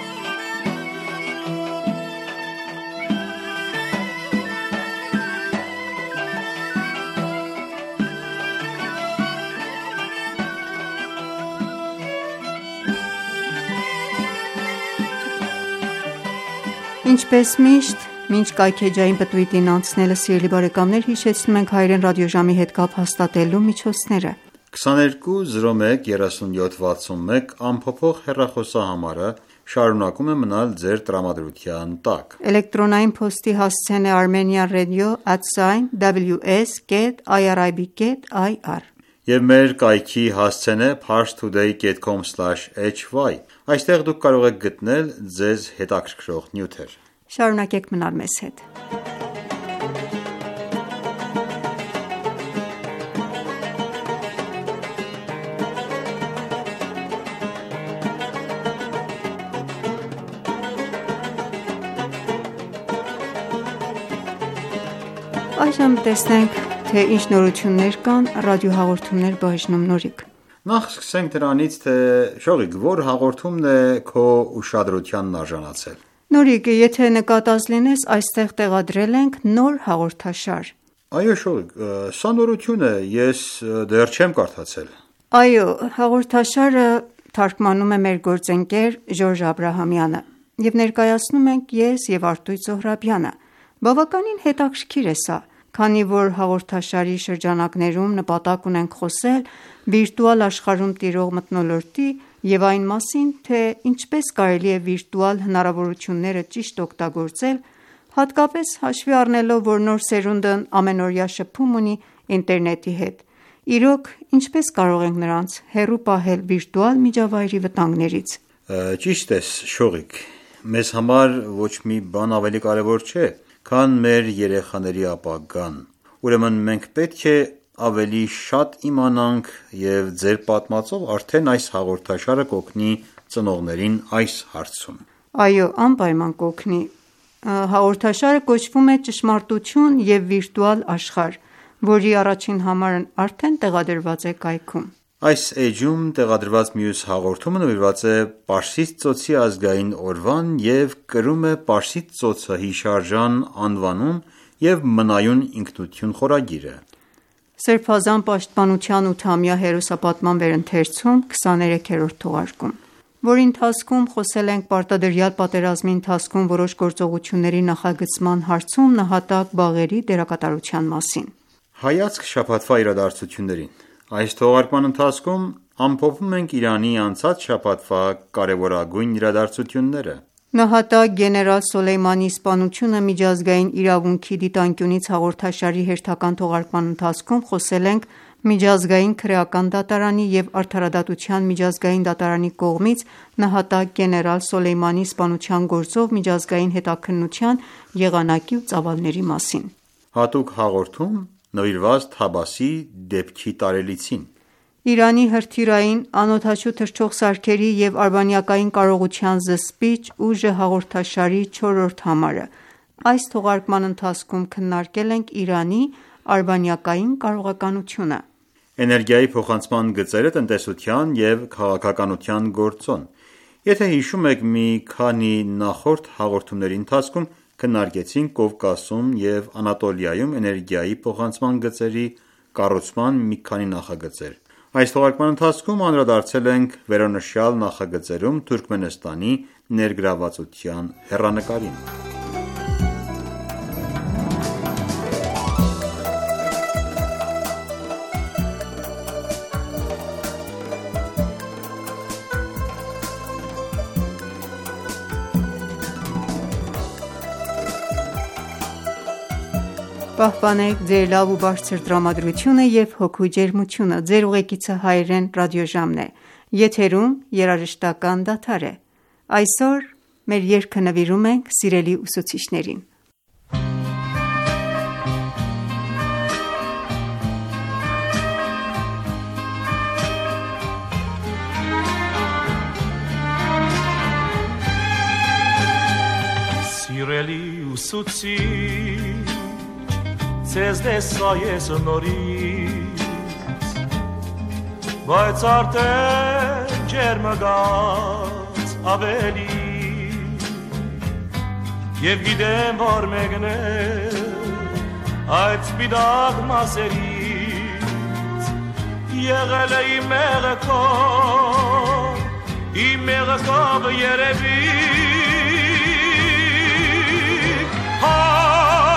Ինչպես միշտ, մինչ կայքեջային պտույտին անցնելը, սիրելի բարեկամներ, հիշեցնում ենք հայրեն ռադիոժամի հետ կապ հաստատելու միջոցները։ քսաներկու զրո մեկ երեսունյոթ վաթսունմեկ անփոփոխ հեռախոսահամարը շարունակում է մնալ ձեր տրամադրության տակ։ Էլեկտրոնային փոստի հասցեն է armenian radio at w s dot i r i b dot i r Եվ մեր կայքի հասցեն է parstoday dot com slash h y Այստեղ դուք կարող եք գտնել ձեզ հետաքրքրող նյութեր։ Շարունակեք մնալ մեզ հետ։ Այժմ տեսնենք, թե ինչ նորություններ կան ռադիոհաղորդումներ բաժնում Նորիկ։ Նախ սկսենք դրանից, թե Շողիկ, որ հաղորդումն է քո ուշադրությանն արժանացել։ Նորիկ, եթե նկատած լինես, այստեղ տեղադրել ենք նոր հաղորդաշար։ Այո, Շողիկ, սա նորություն է, ես դեռ չեմ կարդացել։ Այո, հաղորդաշարը թարգմանում է մեր գործընկեր Ժորժ Աբրահամյանը, և ներկայացնում ենք ես և Արտույտ Զոհրաբյանը։ Բավականին հետաքրքիր է սա, քանի որ հաղորդաշարի շրջանակներում նպատակ ունենք խոսել վիրտուալ աշխարհում տիրող մթնոլորտի և այն մասին, թե ինչպես կարելի է վիրտուալ հնարավորությունները ճիշտ օգտագործել, հատկապես հաշվի առնելով, որ նոր սերունդն ամենօրյա շփում ունի ինտերնետի հետ։ Իրոք, ինչպես կարող ենք նրանց հեռու պահել վիրտուալ միջավայրի վտանգներից։ Ճիշտ ես, Շողիկ, մեզ համար ոչ մի բան ավելի կարևոր չէ, քան մեր երեխաների ապագան։ Ուրեմն մենք պետք է ավելի շատ իմանանք և ձեր պատմածով արդեն այս հաղորդաշարը կօգնի ծնողներին այս հարցում։ Այո, անպայման կօգնի։ Հաղորդաշարը կոչվում է «Ճշմարտություն և վիրտուալ աշխարհ», որի առաջին համարն արդեն տեղադրված է կայքում։ Այս էջում տեղադրված մյուս հաղորդումը նվիրված է Պարսից ծոցի ազգային օրվան և կրում է Պարսից ծոցը հիշարժան անվանում և մնայուն ինքնություն խորագիրը։ Սրբազան պաշտպանության ութամյա հերոսապատման վերընթերցում քսաներեքերորդ թողարկում, որի ընթացքում խոսել ենք պարտադրյալ պատերազմի ընթացքում որոշ գործողությունների նախագծման հարցում նահատակ բաղերի դերակատարության մասին։ Հայացք շաբաթվա իրադարձություններին։ Այս թողարկման ընթացքում ամփոփում ենք Իրանի անցած շաբաթվա կարևորագույն իրադարձությունները։ Նահատակ գեներալ Սոլեյմանի սպանությունը միջազգային իրավունքի դիտանկյունից հաղորդաշարի հերթական թողարկման ընթացքում խոսել ենք Միջազգային քրեական դատարանի և Արդարադատության միջազգային դատարանի կողմից նահատակ գեներալ Սոլեյմանի սպանության գործով միջազգային հետաքննության եղանակի ու ծավալների մասին։ Հատուկ հաղորդում նվիրված Թաբասի դեպքի տարելիցին։ Իրանի հրթիռային, անօդաչու թռչող սարքերի և արբանյակային կարողության զսպիչ ուժը հաղորդաշարի չորրորդ համարը։ Այս թողարկման ընթացքում քննարկել ենք Իրանի արբանյակային կարողականությունը։ Էներգիայի փոխանցման գծերը տնտեսության և քաղաքականության գործոն։ Եթե հիշում եք, մի քանի նախորդ հաղորդումների ընթացքում քննարկեցինք Կովկասում և Անատոլիայում էներգիայի փոխանցման գծերի կառուցման մի քանի նախագծեր։ Այս թողարկման ընթացքում անդրադարձել ենք վերոնշյալ նախագծերում Թուրքմենստանի ներգրավվածության հեռանկարին։ Պահպանեք ձեր լավ ու բարձր տրամադրությունը և հոգու ջերմությունը։ Ձեր ուղեկիցը Հայերեն ռադիոժամն է։ Եթերում երաժշտական դադար է։ Այսօր մեր երգը նվիրում ենք սիրելի ուսուցիչներին։ Սիրելի ուսուցիչ, Ձեզ տեսա ես նորից, բայց արդեն ջերմը գաց ավելի, և գիտեմ, որ մեկն է այդ սպիտակ մասերից, եղել է իմ մեղքով, իմ մեղքով երևի,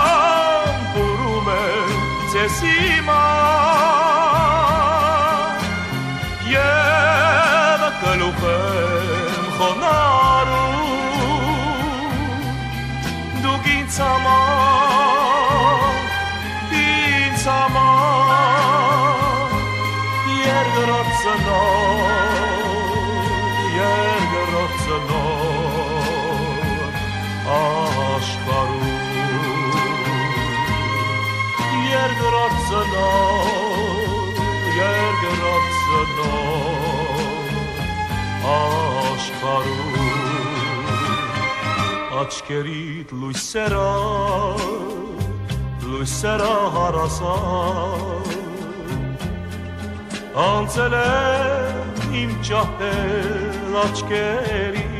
Ձեզ հիմա գլուխ եմ խոնարհում դուք ինձ համար ինձ համար երկրորդ ծնող երկրորդ ծնող աշխարհում երկրորդ ծնող երկրորդ ծնող աշխարհում աչքերիդ լույսերա լույսերա հարասան անցել եմ իմ ճահել աչքերի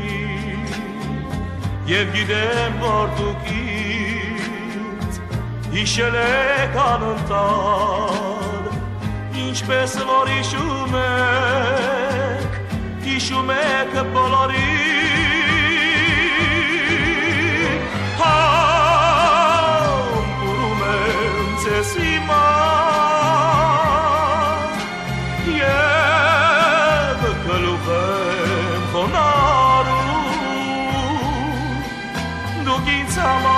և գիտեմ որ դուք ինձ հիշել եք անընդհատ ինչպես որ հիշում եք հիշում եք բոլորին համբուրում եմ ձեզ հիմար և գլուխ եմ խոնարհում դուք ինձ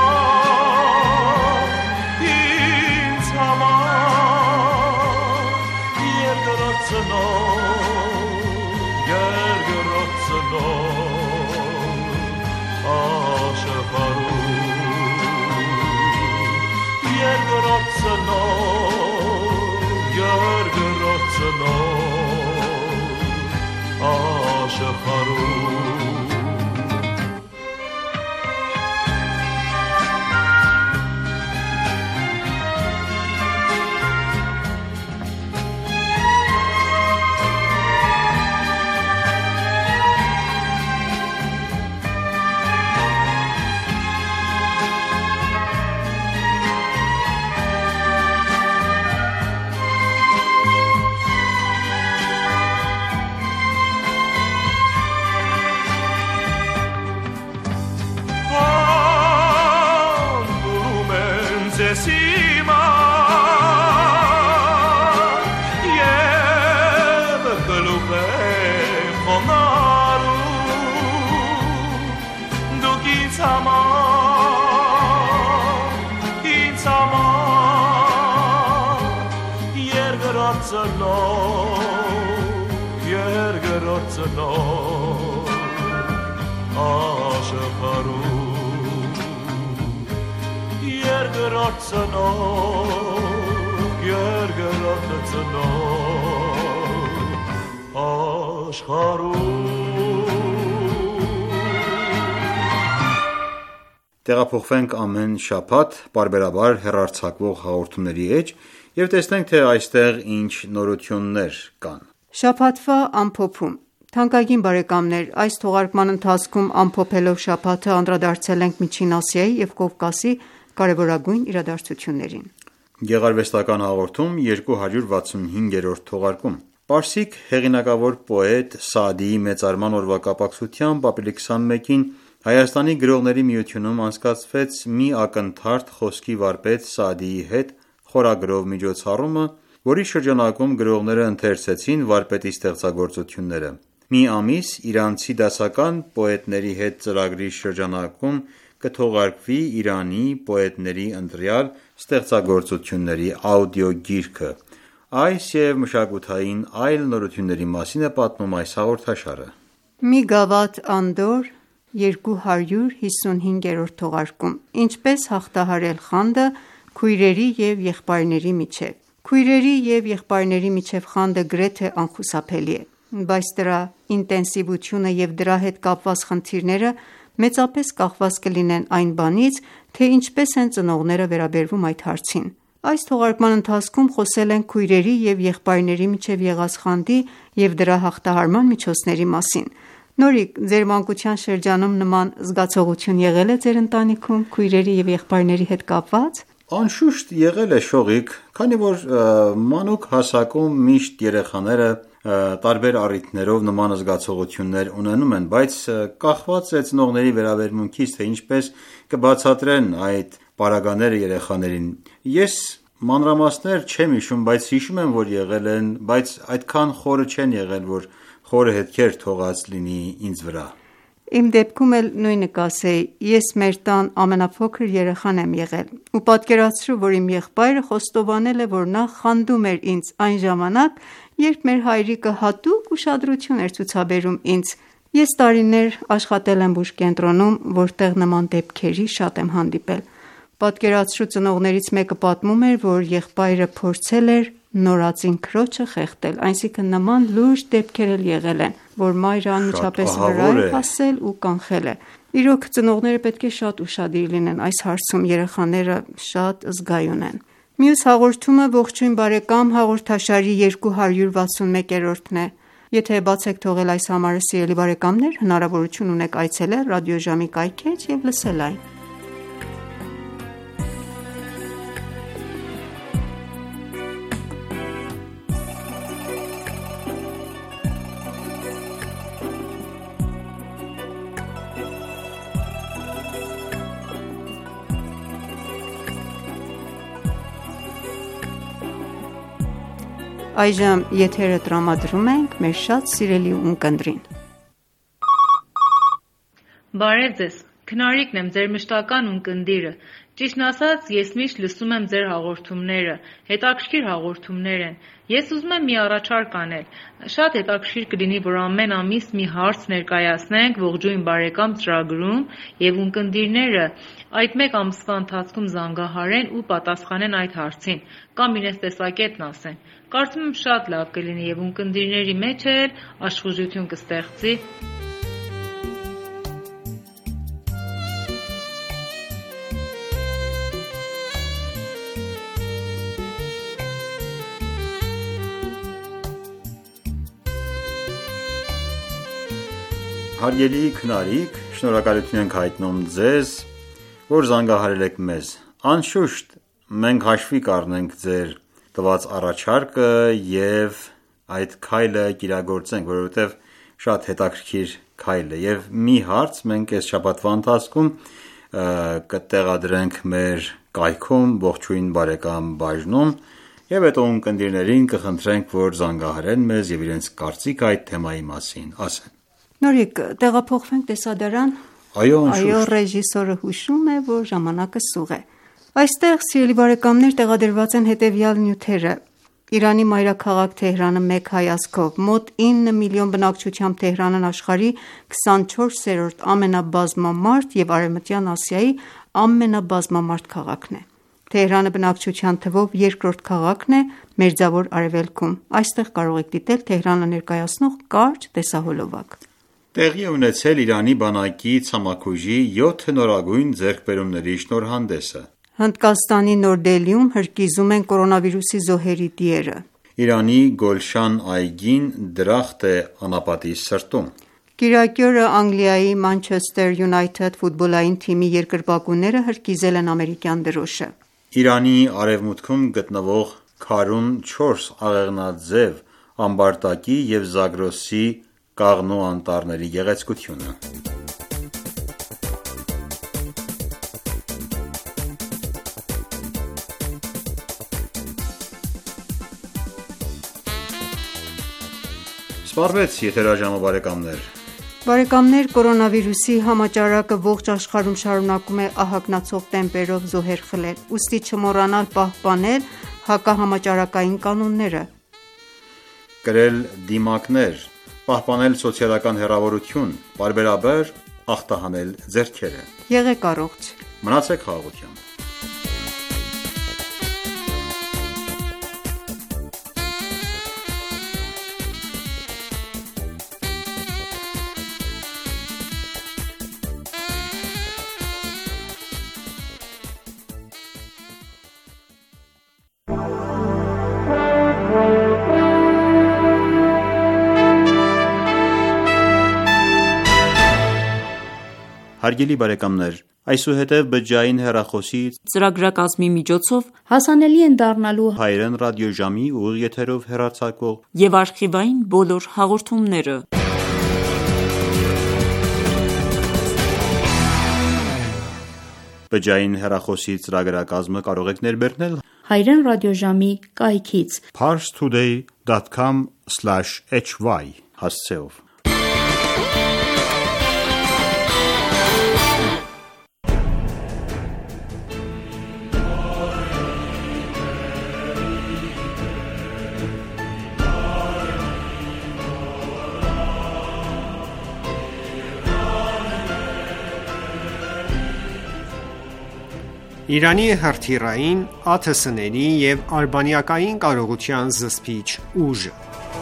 համար ինձ համար երկրորդ ծնող երկրորդ ծնող աշխարհում երկրորդ ծնող երկրորդ ծնող աշխարհում երկրորդ ծնող աշխարհում երկրորդ ծնող երկրորդ ծնող աշխարհում Տեղափոխվենք ամեն շաբաթ պարբերաբար հեռարձակվող հաղորդումների էջ և տեսնենք, թե այստեղ ինչ նորություններ կան։ Շաբաթվա ամփոփում Թանկագին բարեկամներ, այս թողարկման ընթացքում ամփոփելով շաբաթը անդրադարձել ենք Միջին Ասիայի և Կովկասի կարևորագույն իրադարձություններին։ Գեղարվեստական հաղորդում երկու հարյուր վաթսունհինգերորդ թողարկում Պարսիկ հեղինակավոր պոետ Սաադիի մեծարման օրվա կապակցությամբ ապրիլի քսանմեկին Հայաստանի գրողների միությունում անցկացվեց մի ակնթարթ խոսքի վարպետ Սաադիի հետ խորագրով միջոցառումը, որի շրջանակում գրողները ընթերցեցին վարպետի ստեղծագործությունները։ Մի ամիս իրանցի դասական պոետների հետ ծրագրի շրջանակում կթողարկվի Իրանի պոետների ընտրյալ ստեղծագործությունների աուդիո գիրքը։ Այս և մշակութային այլ նորությունների մասին է պատմում այս հաղորդաշարը։ Մի գավաթ անդորր երկու հարյուր հիսունհինգերորդ թողարկում Ինչպես հաղթահարել խանդը քույրերի և եղբայրների միջև Քույրերի և եղբայրների միջև խանդը գրեթե անխուսափելի է, բայց դրա ինտենսիվությունը և դրա հետ կապված խնդիրները մեծապես կախված կլինեն այն բանից, թե ինչպես են ծնողները վերաբերվում այդ հարցին։ Այս թողարկման ընթացքում խոսել ենք քույրերի և եղբայրների միջև եղած խանդի և դրա հաղթահարման միջոցների մասին։ Նորիկ, ձեր մանկության շրջանում նման զգացողություն եղել է ձեր ընտանիքում քույրերի և եղբայրների հետ կապված։ Անշուշտ եղել է Շողիկ, քանի որ մանուկ հասակում միշտ երեխաները տարբեր առիթներով նման զգացողություններ ունենում են, բայց կախված է ծնողների վերաբերմունքից, թե ինչպես կբացատրեն այդ պարագաները երեխաներին։ Ես մանրամասներ չեմ հիշում, բայց հիշում եմ, որ եղել են, բայց այդքան խորը չեն եղել, որ խորը հետքեր թողած լինի ինձ վրա։ Իմ դեպքում էլ նույնը կասեի, ես մեր տան ամենափոքր երեխան եմ եղել ու պատկերացրու, որ իմ եղբայրը խոստովանել է, որ նա խանդում էր ինձ այն ժամանակ, երբ մեր հայրիկը հատուկ ուշադրություն էր ցուցաբերում ինձ։ Ես տարիներ աշխատել եմ բուժկենտրոնում, որտեղ նման դեպքերի շատ եմ հանդիպել։ Պատկերացրու, ծնողներից մեկը պատմում էր, որ եղբայրը փորձել էր նորածին քրոջը խեղդել, այսինքն նման լուրջ դեպքեր էլ եղել են, որ մայրը անմիջապես վրա է հասել ու կանխել է։ Իրոք ծնողները պետք է շատ ուշադիր լինեն այս հարցում, երեխաները շատ զգայուն են։ Մյուս հաղորդումը ողջույն բարեկամ հաղորդաշարի երկու հարյուր վաթսունմեկերորդն է։ Եթե բաց եք թողել այս համարը, սիրելի բարեկամներ, հնարավորություն ունեք այցելել ռադիոժամի կայքէջ և լսել այն։ Այժմ եթերը տրամադրում ենք մեր շատ սիրելի ունկնդրին։ Բարև ձեզ, Քնարիկն եմ, ձեր մշտական ունկնդիրը։ Ճիշտն ասած, ես միշտ լսում եմ ձեր հաղորդումները, հետաքրքիր հաղորդումներ են։ Ես ուզում եմ մի առաջարկ անել։ Շատ հետաքրքիր կլինի, որ ամեն ամիս մի հարց ներկայացնենք ողջույն բարեկամ ծրագրում և ունկնդիրները այդ մեկ ամսվա ընթացքում զանգահարեն ու պատասխանեն այդ հարցին կամ իրենց տեսակետն ասեն։ Կարծում եմ շատ լավ կլինի և ունկնդիրների մեջ էլ աշխուժություն կստեղծի։ Հարգելի Քնարիկ, շնորհակալություն ենք հայտնում ձեզ, որ զանգահարել եք մեզ։ Անշուշտ մենք հաշվի կառնենք ձեր տված առաջարկը և այդ քայլը կիրագործենք, որովհետև շատ հետաքրքիր քայլ է, և մի հարց մենք այս շաբաթվա ընթացքում կտեղադրենք մեր կայքում ողջույն բարեկամ բաժնում և հետո ունկնդիրներին կխնդրենք, որ զանգահարեն մեզ և իրենց կարծիքը այդ թեմայի մասին ասեն։ Նորիկ, տեղափոխվենք տեսադարան։ Այո, Այո, ռեժիսորը հուշում է, որ ժամանակը սուղ է։ Այստեղ, սիրելի բարեկամներ, տեղադրված են հետևյալ նյութերը. Իրանի մայրաքաղաք Թեհրանը մեկ հայացքով, մոտ ինը միլիոն բնակչությամբ Թեհրանն աշխարհի քսանչորսերորդ ամենաբազմամարդ և Արևմտյան Ասիայի ամենաբազմամարդ քաղաքն է։ Թեհրանը բնակչության թվով երկրորդ քաղաքն է Մերձավոր Արևելքում։ Այստեղ կարող եք դիտել Թեհրանը ներկայացնող կարճ տեսահոլովակ։ Տեղի է ունեցել Իրանի բանակի ցամաքուժի յոթ նորագույն ձեռքբերումների շնորհանդեսը։ Հնդկաստանի Նոր Դելիում հրկիզում են կորոնավիրուսի զոհերի դիերը։ Իրանի Գոլշան այգին դրախտ է անապատի սրտում։ Կիրակի օրը Անգլիայի Մանչեսթեր Յունայթեդ ֆուտբոլային թիմի երկրպագուները հրկիզել են ամերիկյան դրոշը։ Իրանի արևմուտքում գտնվող Քարուն չորս աղեղնաձև ամբարտակի և Զագրոսի կաղնու անտառների գեղեցկությունը։ Սպառվեց եթերաժամը բարեկամներ։ Բարեկամներ, կորոնավիրուսի համաճարակը ողջ աշխարհում շարունակում է ահագնացող տեմպերով զոհեր խլել, ուստի չմոռանալ պահպանել հակահամաճարակային կանոնները, կրել դիմակներ, պահպանել սոցիալական հեռավորություն, պարբերաբար ախտահանել ձեռքերը։ Եղեք առողջ։ Մնացեք խաղաղությամբ։ Հարգելի բարեկամներ, այսուհետև բջջային հեռախոսի ծրագրակազմի միջոցով հասանելի են դառնալու հայերեն ռադիոժամի ուղիղ եթերով հեռարձակվող և արխիվային բոլոր հաղորդումները։ Բջջային հեռախոսի ծրագրակազմը կարող եք ներբեռնել հայերեն ռադիոժամի կայքից parstoday dot com slash h y հասցեով։ Իրանի հրթիռային, ԱԹՍ-ների և արբանյակային կարողության զսպիչ ուժը։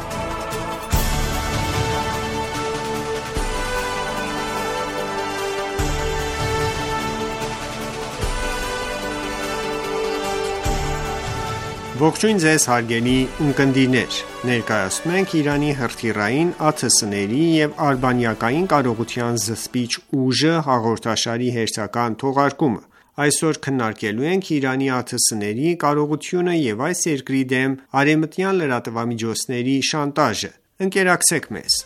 Ողջույն ձեզ հարգելի ունկնդիրներ: Ներկայացնում ենք «Իրանի հրթիռային, ԱԹՍ-ների և արբանյակային կարողության զսպիչ ուժը» հաղորդաշարի հերթական թողարկումը: Այսօր քննարկելու ենք Իրանի ԱԹՍ-ների կարողությունը և այս երկրի դեմ արևմտյան լրատվամիջոցների շանտաժը: Ընկերակցեք մեզ: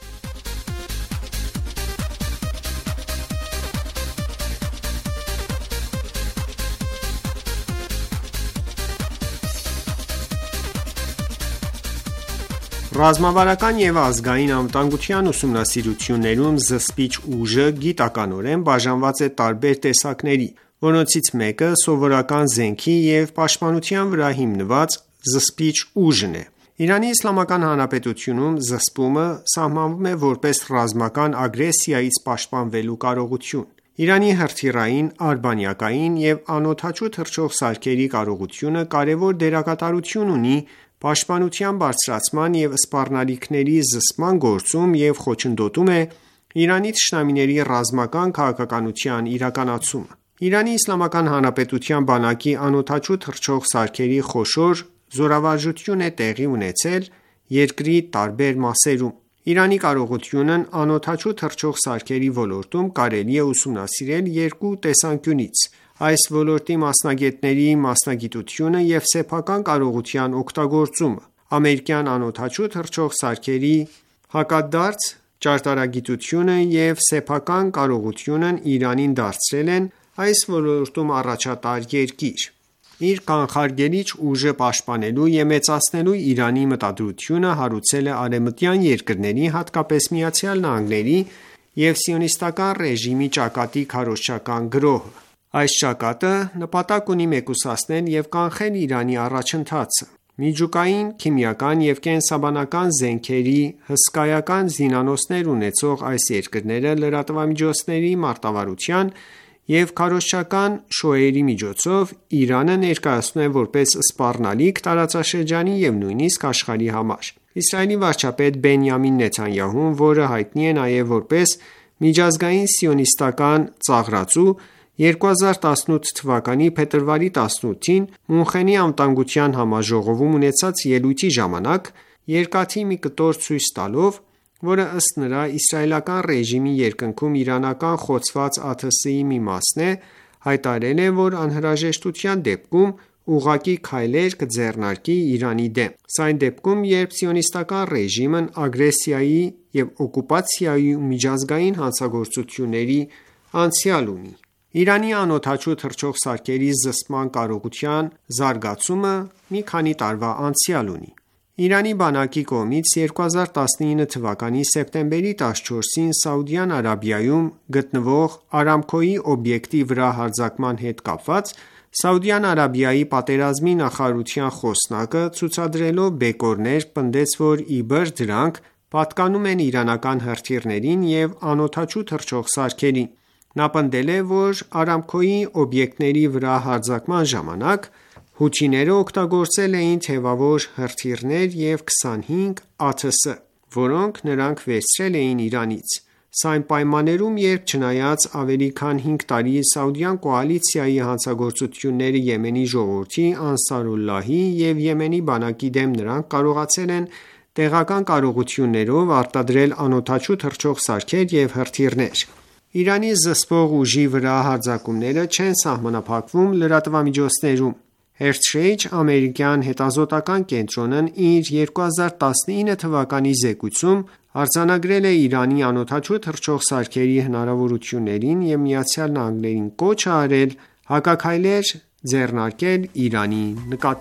Ռազմավարական և ազգային անվտանգության ուսումնասիրություններում զսպիչ ուժը գիտականորեն բաժանված է տարբեր տեսակների, որոնցից մեկը սովորական զենքի և պաշտպանության վրա հիմնված զսպիչ ուժն է: Իրանի Իսլամական Հանրապետությունում զսպումը սահմանվում է որպես ռազմական ագրեսիայից պաշտպանվելու կարողություն: Իրանի հրթիռային, արբանյակային և անօդաչու թռչող սարքերի կարողությունը կարևոր դերակատարություն ունի պաշտպանության բարձրացման և սպառնալիքների զսպման գործում և խոչընդոտում է Իրանի թշնամիների ռազմական քաղաքականության իրականացումը: Իրանի Իսլամական Հանրապետության բանակի անօդաչու թռչող սարքերի խոշոր զորավարժություն է տեղի ունեցել երկրի տարբեր մասերում: Իրանի կարողությունն անօդաչու թռչող սարքերի ոլորտում կարելի է ուսումնասիրել երկու տեսանկյունից: Այս ոլորտի մասնագետների մասնագիտությունը և սեփական կարողության օգտագործումը: Ամերիկյան անօդաչու թռչող սարքերի հակադարձ ճարտարագիտությունը և սեփական կարողությունն Իրանին դարձրել են այս ոլորտում առաջատար երկիր: Իր կանխարգելիչ ուժը պաշտպանելու և մեծացնելու Իրանի մտադրությունը հարուցել է արևմտյան երկրների, հատկապես ԱՄՆ-ի և Սիոնիստական ռեժիմի ճակատի քարոզչական գրոհը: Այս ճակատը նպատակ ունի մեկուսացնել և կանխել Իրանի առաջընթացը: Միջուկային, քիմիական և կենսաբանական զենքերի հսկայական զինանոցներ ունեցող այս երկրները լրատվամիջոցների մարտավարության և քարոզչական շոուերի միջոցով Իրանը ներկայացնում են որպես սպառնալիք տարածաշրջանի և նույնիսկ աշխարհի համար: Իսրայելի վարչապետ Բենյամին Նեթանյահուն, որը հայտնի է նաև որպես միջազգային սիոնիստական ծաղրածու, երկու հազար տասնութ թվականի փետրվարի տասնութին Մյունխենի անվտանգության համաժողովում ունեցած ելույթի ժամանակ երկաթի մի կտոր ցույց տալով, որը ըստ նրա իսրայելական ռեժիմի երկնքում իրանական խոցված ԱԹՍ-ի մի մասն է, հայտարարել է, որ անհրաժեշտության դեպքում ուղղակի քայլեր կձեռնարկի Իրանի դեմ: Սա այն դեպքում, երբ Սիոնիստական ռեժիմն ագրեսիայի և օկուպացիայի ու միջազգային հանցագործությունների անցյալ ունի: Իրանի անօդաչու թռչող սարքերի զսպման կարողության զարգացումը մի քանի տարվա անցյալ ունի: Իրանի բանակի կողմից երկու հազար տասնինը թվականի սեպտեմբերի տասնչորսին Սաուդյան Արաբիայում գտնվող Արամքոյի օբյեկտի վրա հարձակման հետ կապված Սաուդյան Արաբիայի պատերազմի նախարարության խոսնակը ցուցադրելով բեկորներ, պնդեց, որ իբր դրանք պատկանում են իրանական հրթիռներին և անօդաչու թռչող սարքերին: Նա պնդել է, որ Արամքոյի օբյեկտների վրա հարձակման ժամանակ հութիները օգտագործել էին թևավոր հրթիռներ և քսանհինգ ԱԹՍ, որոնք նրանք վերցրել էին Իրանից: Սա այն պայմաններում, երբ չնայած ավելի քան հինգ տարի սաուդյան կոալիցիայի հանցագործությունները Եմենի ժողովրդի, Անսարուլլահի և Եմենի բանակի դեմ նրանք կարողացել են տեղական կարողություններով արտադրել անօդաչու թռչող սարքեր և հրթիռներ: Իրանի զսպող ուժի վրա հարձակումները չեն սահմանափակվում լրատվամիջոցներում: Earthshade ամերիկյան հետազոտական կենտրոնն իր երկու հազար տասնինը թվականի զեկույցում արձանագրել է Իրանի անօդաչու թռչող սարքերի հնարավորություններին և ԱՄՆ-ին կոչ է արել հակաքայլեր ձեռնարկել Իրանի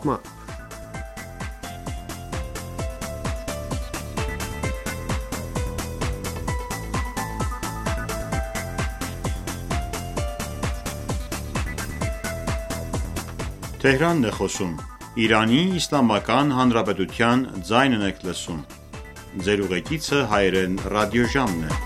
նկատմամբ: Թեհրանն է խոսում։ Իրանի Իսլամական Հանրապետության ձայնն եք լսում։ Ձեր ուղեկիցը հայերեն ռադիոժամն է։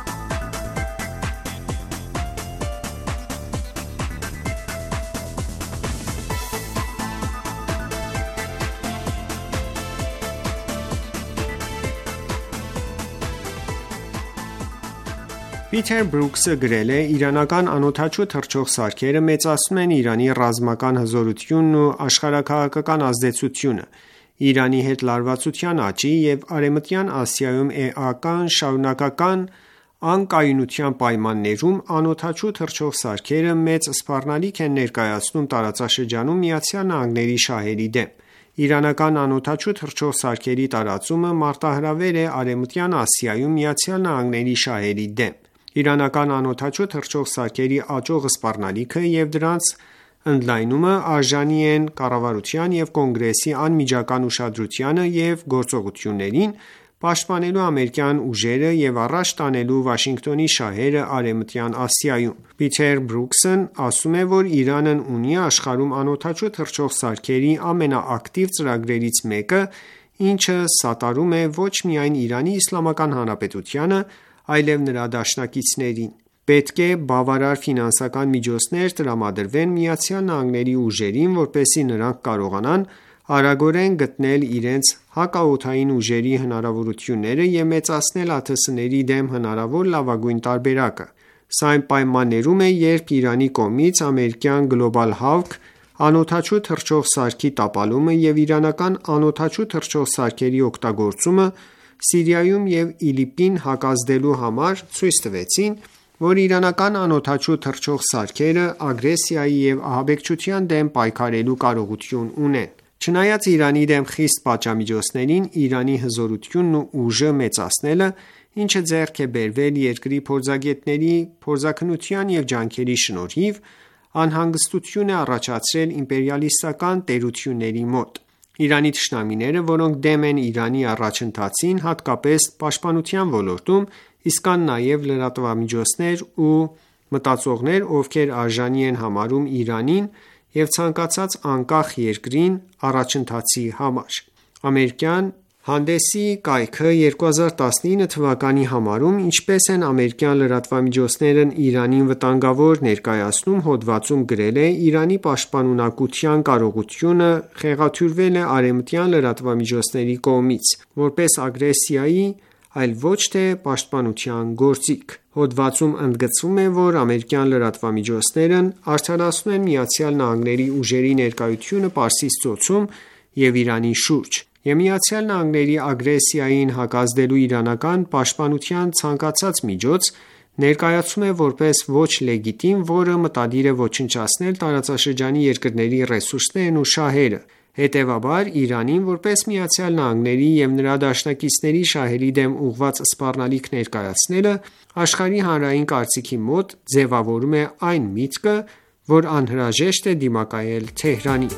Փիթեր Բրուքսը գրել է. «Իրանական անօդաչու թռչող սարքերը մեծացնում են Իրանի ռազմական հզորությունն ու աշխարհաքաղաքական ազդեցությունը։ Իրանի հետ լարվածության աճի և Արևմտյան Ասիայում էական շարունակական անկայունության պայմաններում անօդաչու թռչող սարքերը մեծ սպառնալիք են ներկայացնում տարածաշրջանում ԱՄՆ-ի շահերի դեմ։ Իրանական անօդաչու թռչող սարքերի տարածումը մարտահրավեր է Արևմտյան Ասիայում ԱՄՆ-ի շահերի դեմ։ Իրանական անօդաչու թռչող սարքերի աճող սպառնալիքը և դրանց ընդլայնումը արժանի են կառավարության և Կոնգրեսի անմիջական ուշադրությանը և գործողություններին՝ պաշտպանելու ամերիկյան ուժերը և առաջ տանելու Վաշինգտոնի շահերը Արևմտյան Ասիայում։ Փիթեր Բրուքսն ասում է, որ Իրանն ունի աշխարհում անօդաչու թռչող սարքերի ամենաակտիվ ծրագրերից մեկը, ինչը սատարում է ոչ միայն Իրանի Իսլամական Հանրապետությանը, այլև նրա դաշնակիցներին։ Պետք է բավարար ֆինանսական միջոցներ տրամադրվեն ԱՄՆ-ի ուժերին, որպեսզի նրանք կարողանան արագորեն գտնել իրենց հակաօդային ուժերի հնարավորությունները և մեծացնել ԱԹՍ-ների դեմ հնարավոր լավագույն տարբերակը։ Սա այն պայմաններում է, երբ Իրանի կողմից ամերիկյան Global Hawk անօդաչու թռչող սարքի տապալումը և իրանական անօդաչու թռչող սարքերի օգտագործումը Սիրիայում և ԻԼԻՊ-ին հակազդելու համար ցույց տվեցին, որ իրանական անօդաչու թռչող սարքերը ագրեսիայի և ահաբեկչության դեմ պայքարելու կարողություն ունեն։ Չնայած Իրանի դեմ խիստ պատժամիջոցներին, Իրանի հզորությունն ու ուժը մեծացնելը, ինչը ձեռք է բերվել երկրի փորձագետների փորձաքննության և ջանքերի շնորհիվ, անհանգստություն է առաջացրել իմպերիալիստական տերությունների մոտ։ Իրանի թշնամիները, որոնք դեմ են Իրանի առաջընթացին, հատկապես պաշտպանության ոլորտում, իսկ կան նաև լրատվամիջոցներ ու մտածողներ, ովքեր արժանի են համարում Իրանին և ցանկացած անկախ երկրին առաջընթացի համար։ Ամերիկյան հանդեսի կայքը երկու հազար տասնինը թվականի համարում «Ինչպես են ամերիկյան լրատվամիջոցներն Իրանին վտանգավոր ներկայացնում» հոդվածում գրել է. «Իրանի պաշտպանունակության կարողությունը խեղաթյուրվել է արևմտյան լրատվամիջոցների կողմից, որպես ագրեսիայի, այլ ոչ թե պաշտպանության գործիք»։ Հոդվածում ընդգծվում է, որ ամերիկյան լրատվամիջոցներն արդարացնում են ԱՄՆ-ի ուժերի ներկայությունը Պարսից ծոցում և Իրանի շուրջ, և ԱՄՆ-ի ագրեսիային հակազդելու իրանական պաշտպանության ցանկացած միջոց ներկայացում է որպես ոչ լեգիտիմ, որը մտադիր է ոչնչացնել տարածաշրջանի երկրների ռեսուրսներն ու շահերը։ Հետևաբար, Իրանին, որպես ԱՄՆ-ի և նրա դաշնակիցների շահերի դեմ ուղղված սպառնալիք ներկայացնելը, աշխարհի հանրային կարծիքի մոտ ձևավորում է այն միտքը, որ անհրաժեշտ է դիմակայել Թեհրանին։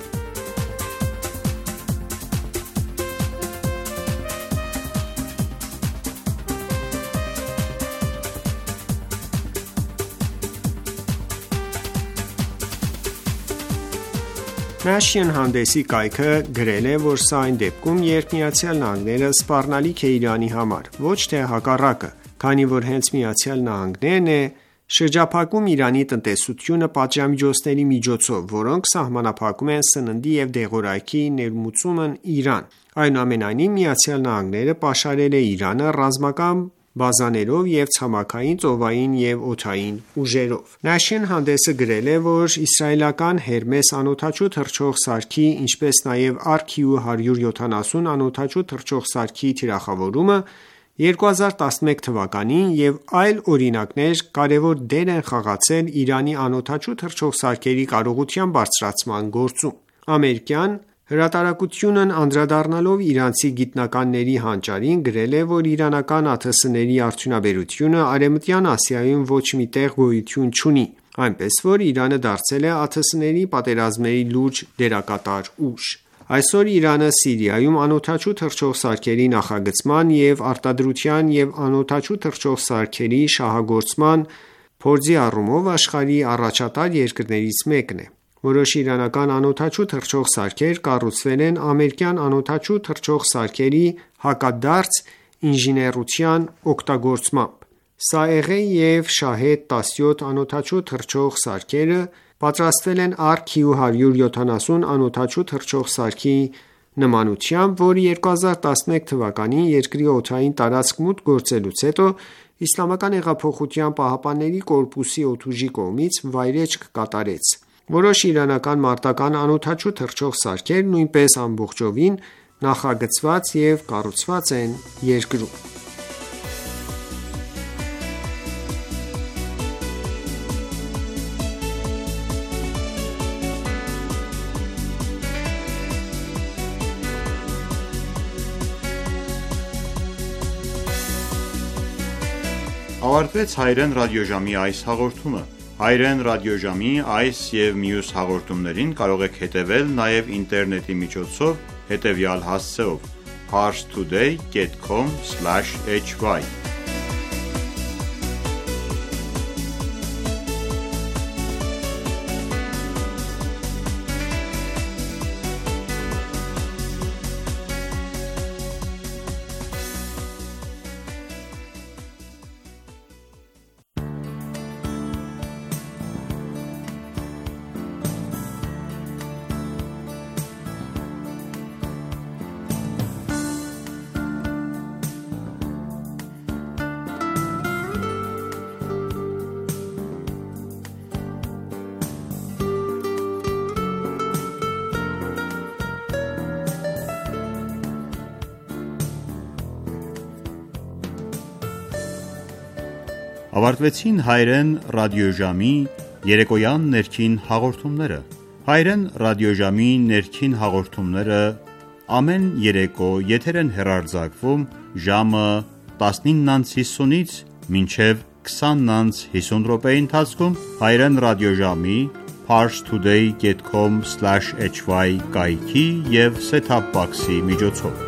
National հանդեսի կայքը գրել է, որ սա այն դեպքում, երբ ԱՄՆ-ը սպառնալիք է Իրանի համար, ոչ թե հակառակը, քանի որ հենց ԱՄՆ-ն է շրջափակում Իրանի տնտեսությունը պատժամիջոցների միջոցով, որոնք սահմանափակում են սննդի և դեղորայքի ներմուծումն Իրան։ Այնուամենայնիվ, ԱՄՆ-ը պաշարել է Իրանը ռազմական բազաներով և ցամաքային, ծովային և օդային ուժերով։ National հանդեսը գրել է, որ իսրայելական Hermes անօդաչու թռչող սարքի, ինչպես նաև R Q հարյուր յոթանասուն անօդաչու թռչող սարքի թիրախավորումը երկու հազար տասնմեկ թվականին և այլ օրինակներ կարևոր դեր են խաղացել Իրանի անօդաչու թռչող սարքերի կարողության բարձրացման գործում։ Ամերիկյան հրատարակությունն անդրադառնալով իրանցի գիտնականների հանճարին, գրել է, որ իրանական ԱԹՍ-ների արդյունաբերությունը Արևմտյան Ասիայում ոչ մի տեղ գոյություն չունի, այնպես որ Իրանը դարձել է ԱԹՍ-ների պատերազմների լուրջ դերակատար ուժ։ Այսօր Իրանը Սիրիայում անօդաչու թռչող սարքերի նախագծման և արտադրության և անօդաչու թռչող սարքերի շահագործման փորձի առումով աշխարհի առաջատար երկրներից մեկն է։ Որոշ իրանական անօդաչու թռչող սարքեր կառուցվել են ամերիկյան անօդաչու թռչող սարքերի հակադարձ ինժեներության օգտագործմամբ։ Սաեղեհ և Շահեդ տասնյոթ անօդաչու թռչող սարքերը պատրաստվել են Ար Քյու հարյուր յոթանասուն անօդաչու թռչող սարքի նմանությամբ, որը երկու հազար տասնմեկ թվականին երկրի օդային տարածք մուտք գործելուց հետո Իսլամական հեղափոխության պահապանների կորպուսի օդուժի կողմից վայրէջք կատարեց։ Որոշ իրանական մարտական անօդաչու թռչող սարքեր նույնպես ամբողջովին նախագծված և կառուցված են երկրում։ Ավարտվեց հայերեն ռադիոժամի այս հաղորդումը։ Հայերեն ռադիոժամի այս և մյուս հաղորդումներին կարող եք հետևել նաև ինտերնետի միջոցով հետևյալ հասցեով՝ parstoday dot com slash h y Ավարտվեցին հայերեն ռադիոժամի երեկոյան ներքին հաղորդումները։ Հայերեն ռադիոժամի ներքին հաղորդումները ամեն երեկո եթեր են հեռարձակվում ժամը տասնինը հիսունից մինչև քսանը հիսուն րոպեի ընթացքում հայերեն ռադիոժամի parstoday dot com slash h y կայքի և set-top box-ի միջոցով։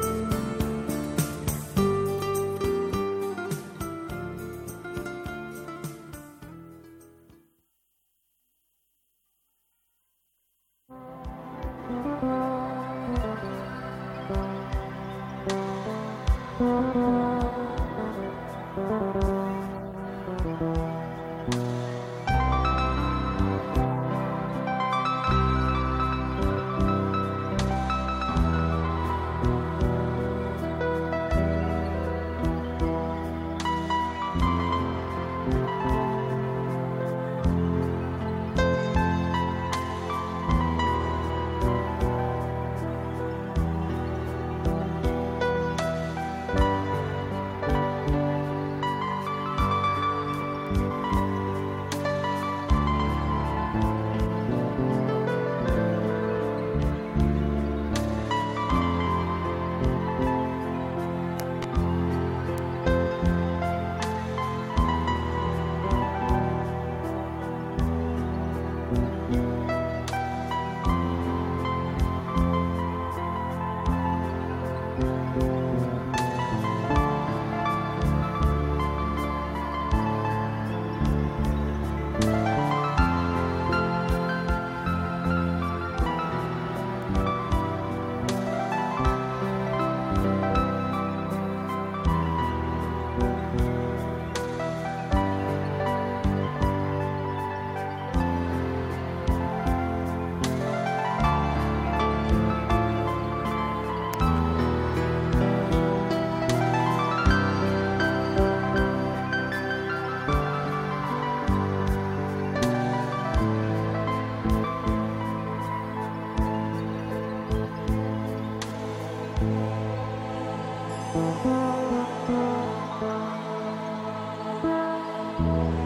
Thank you.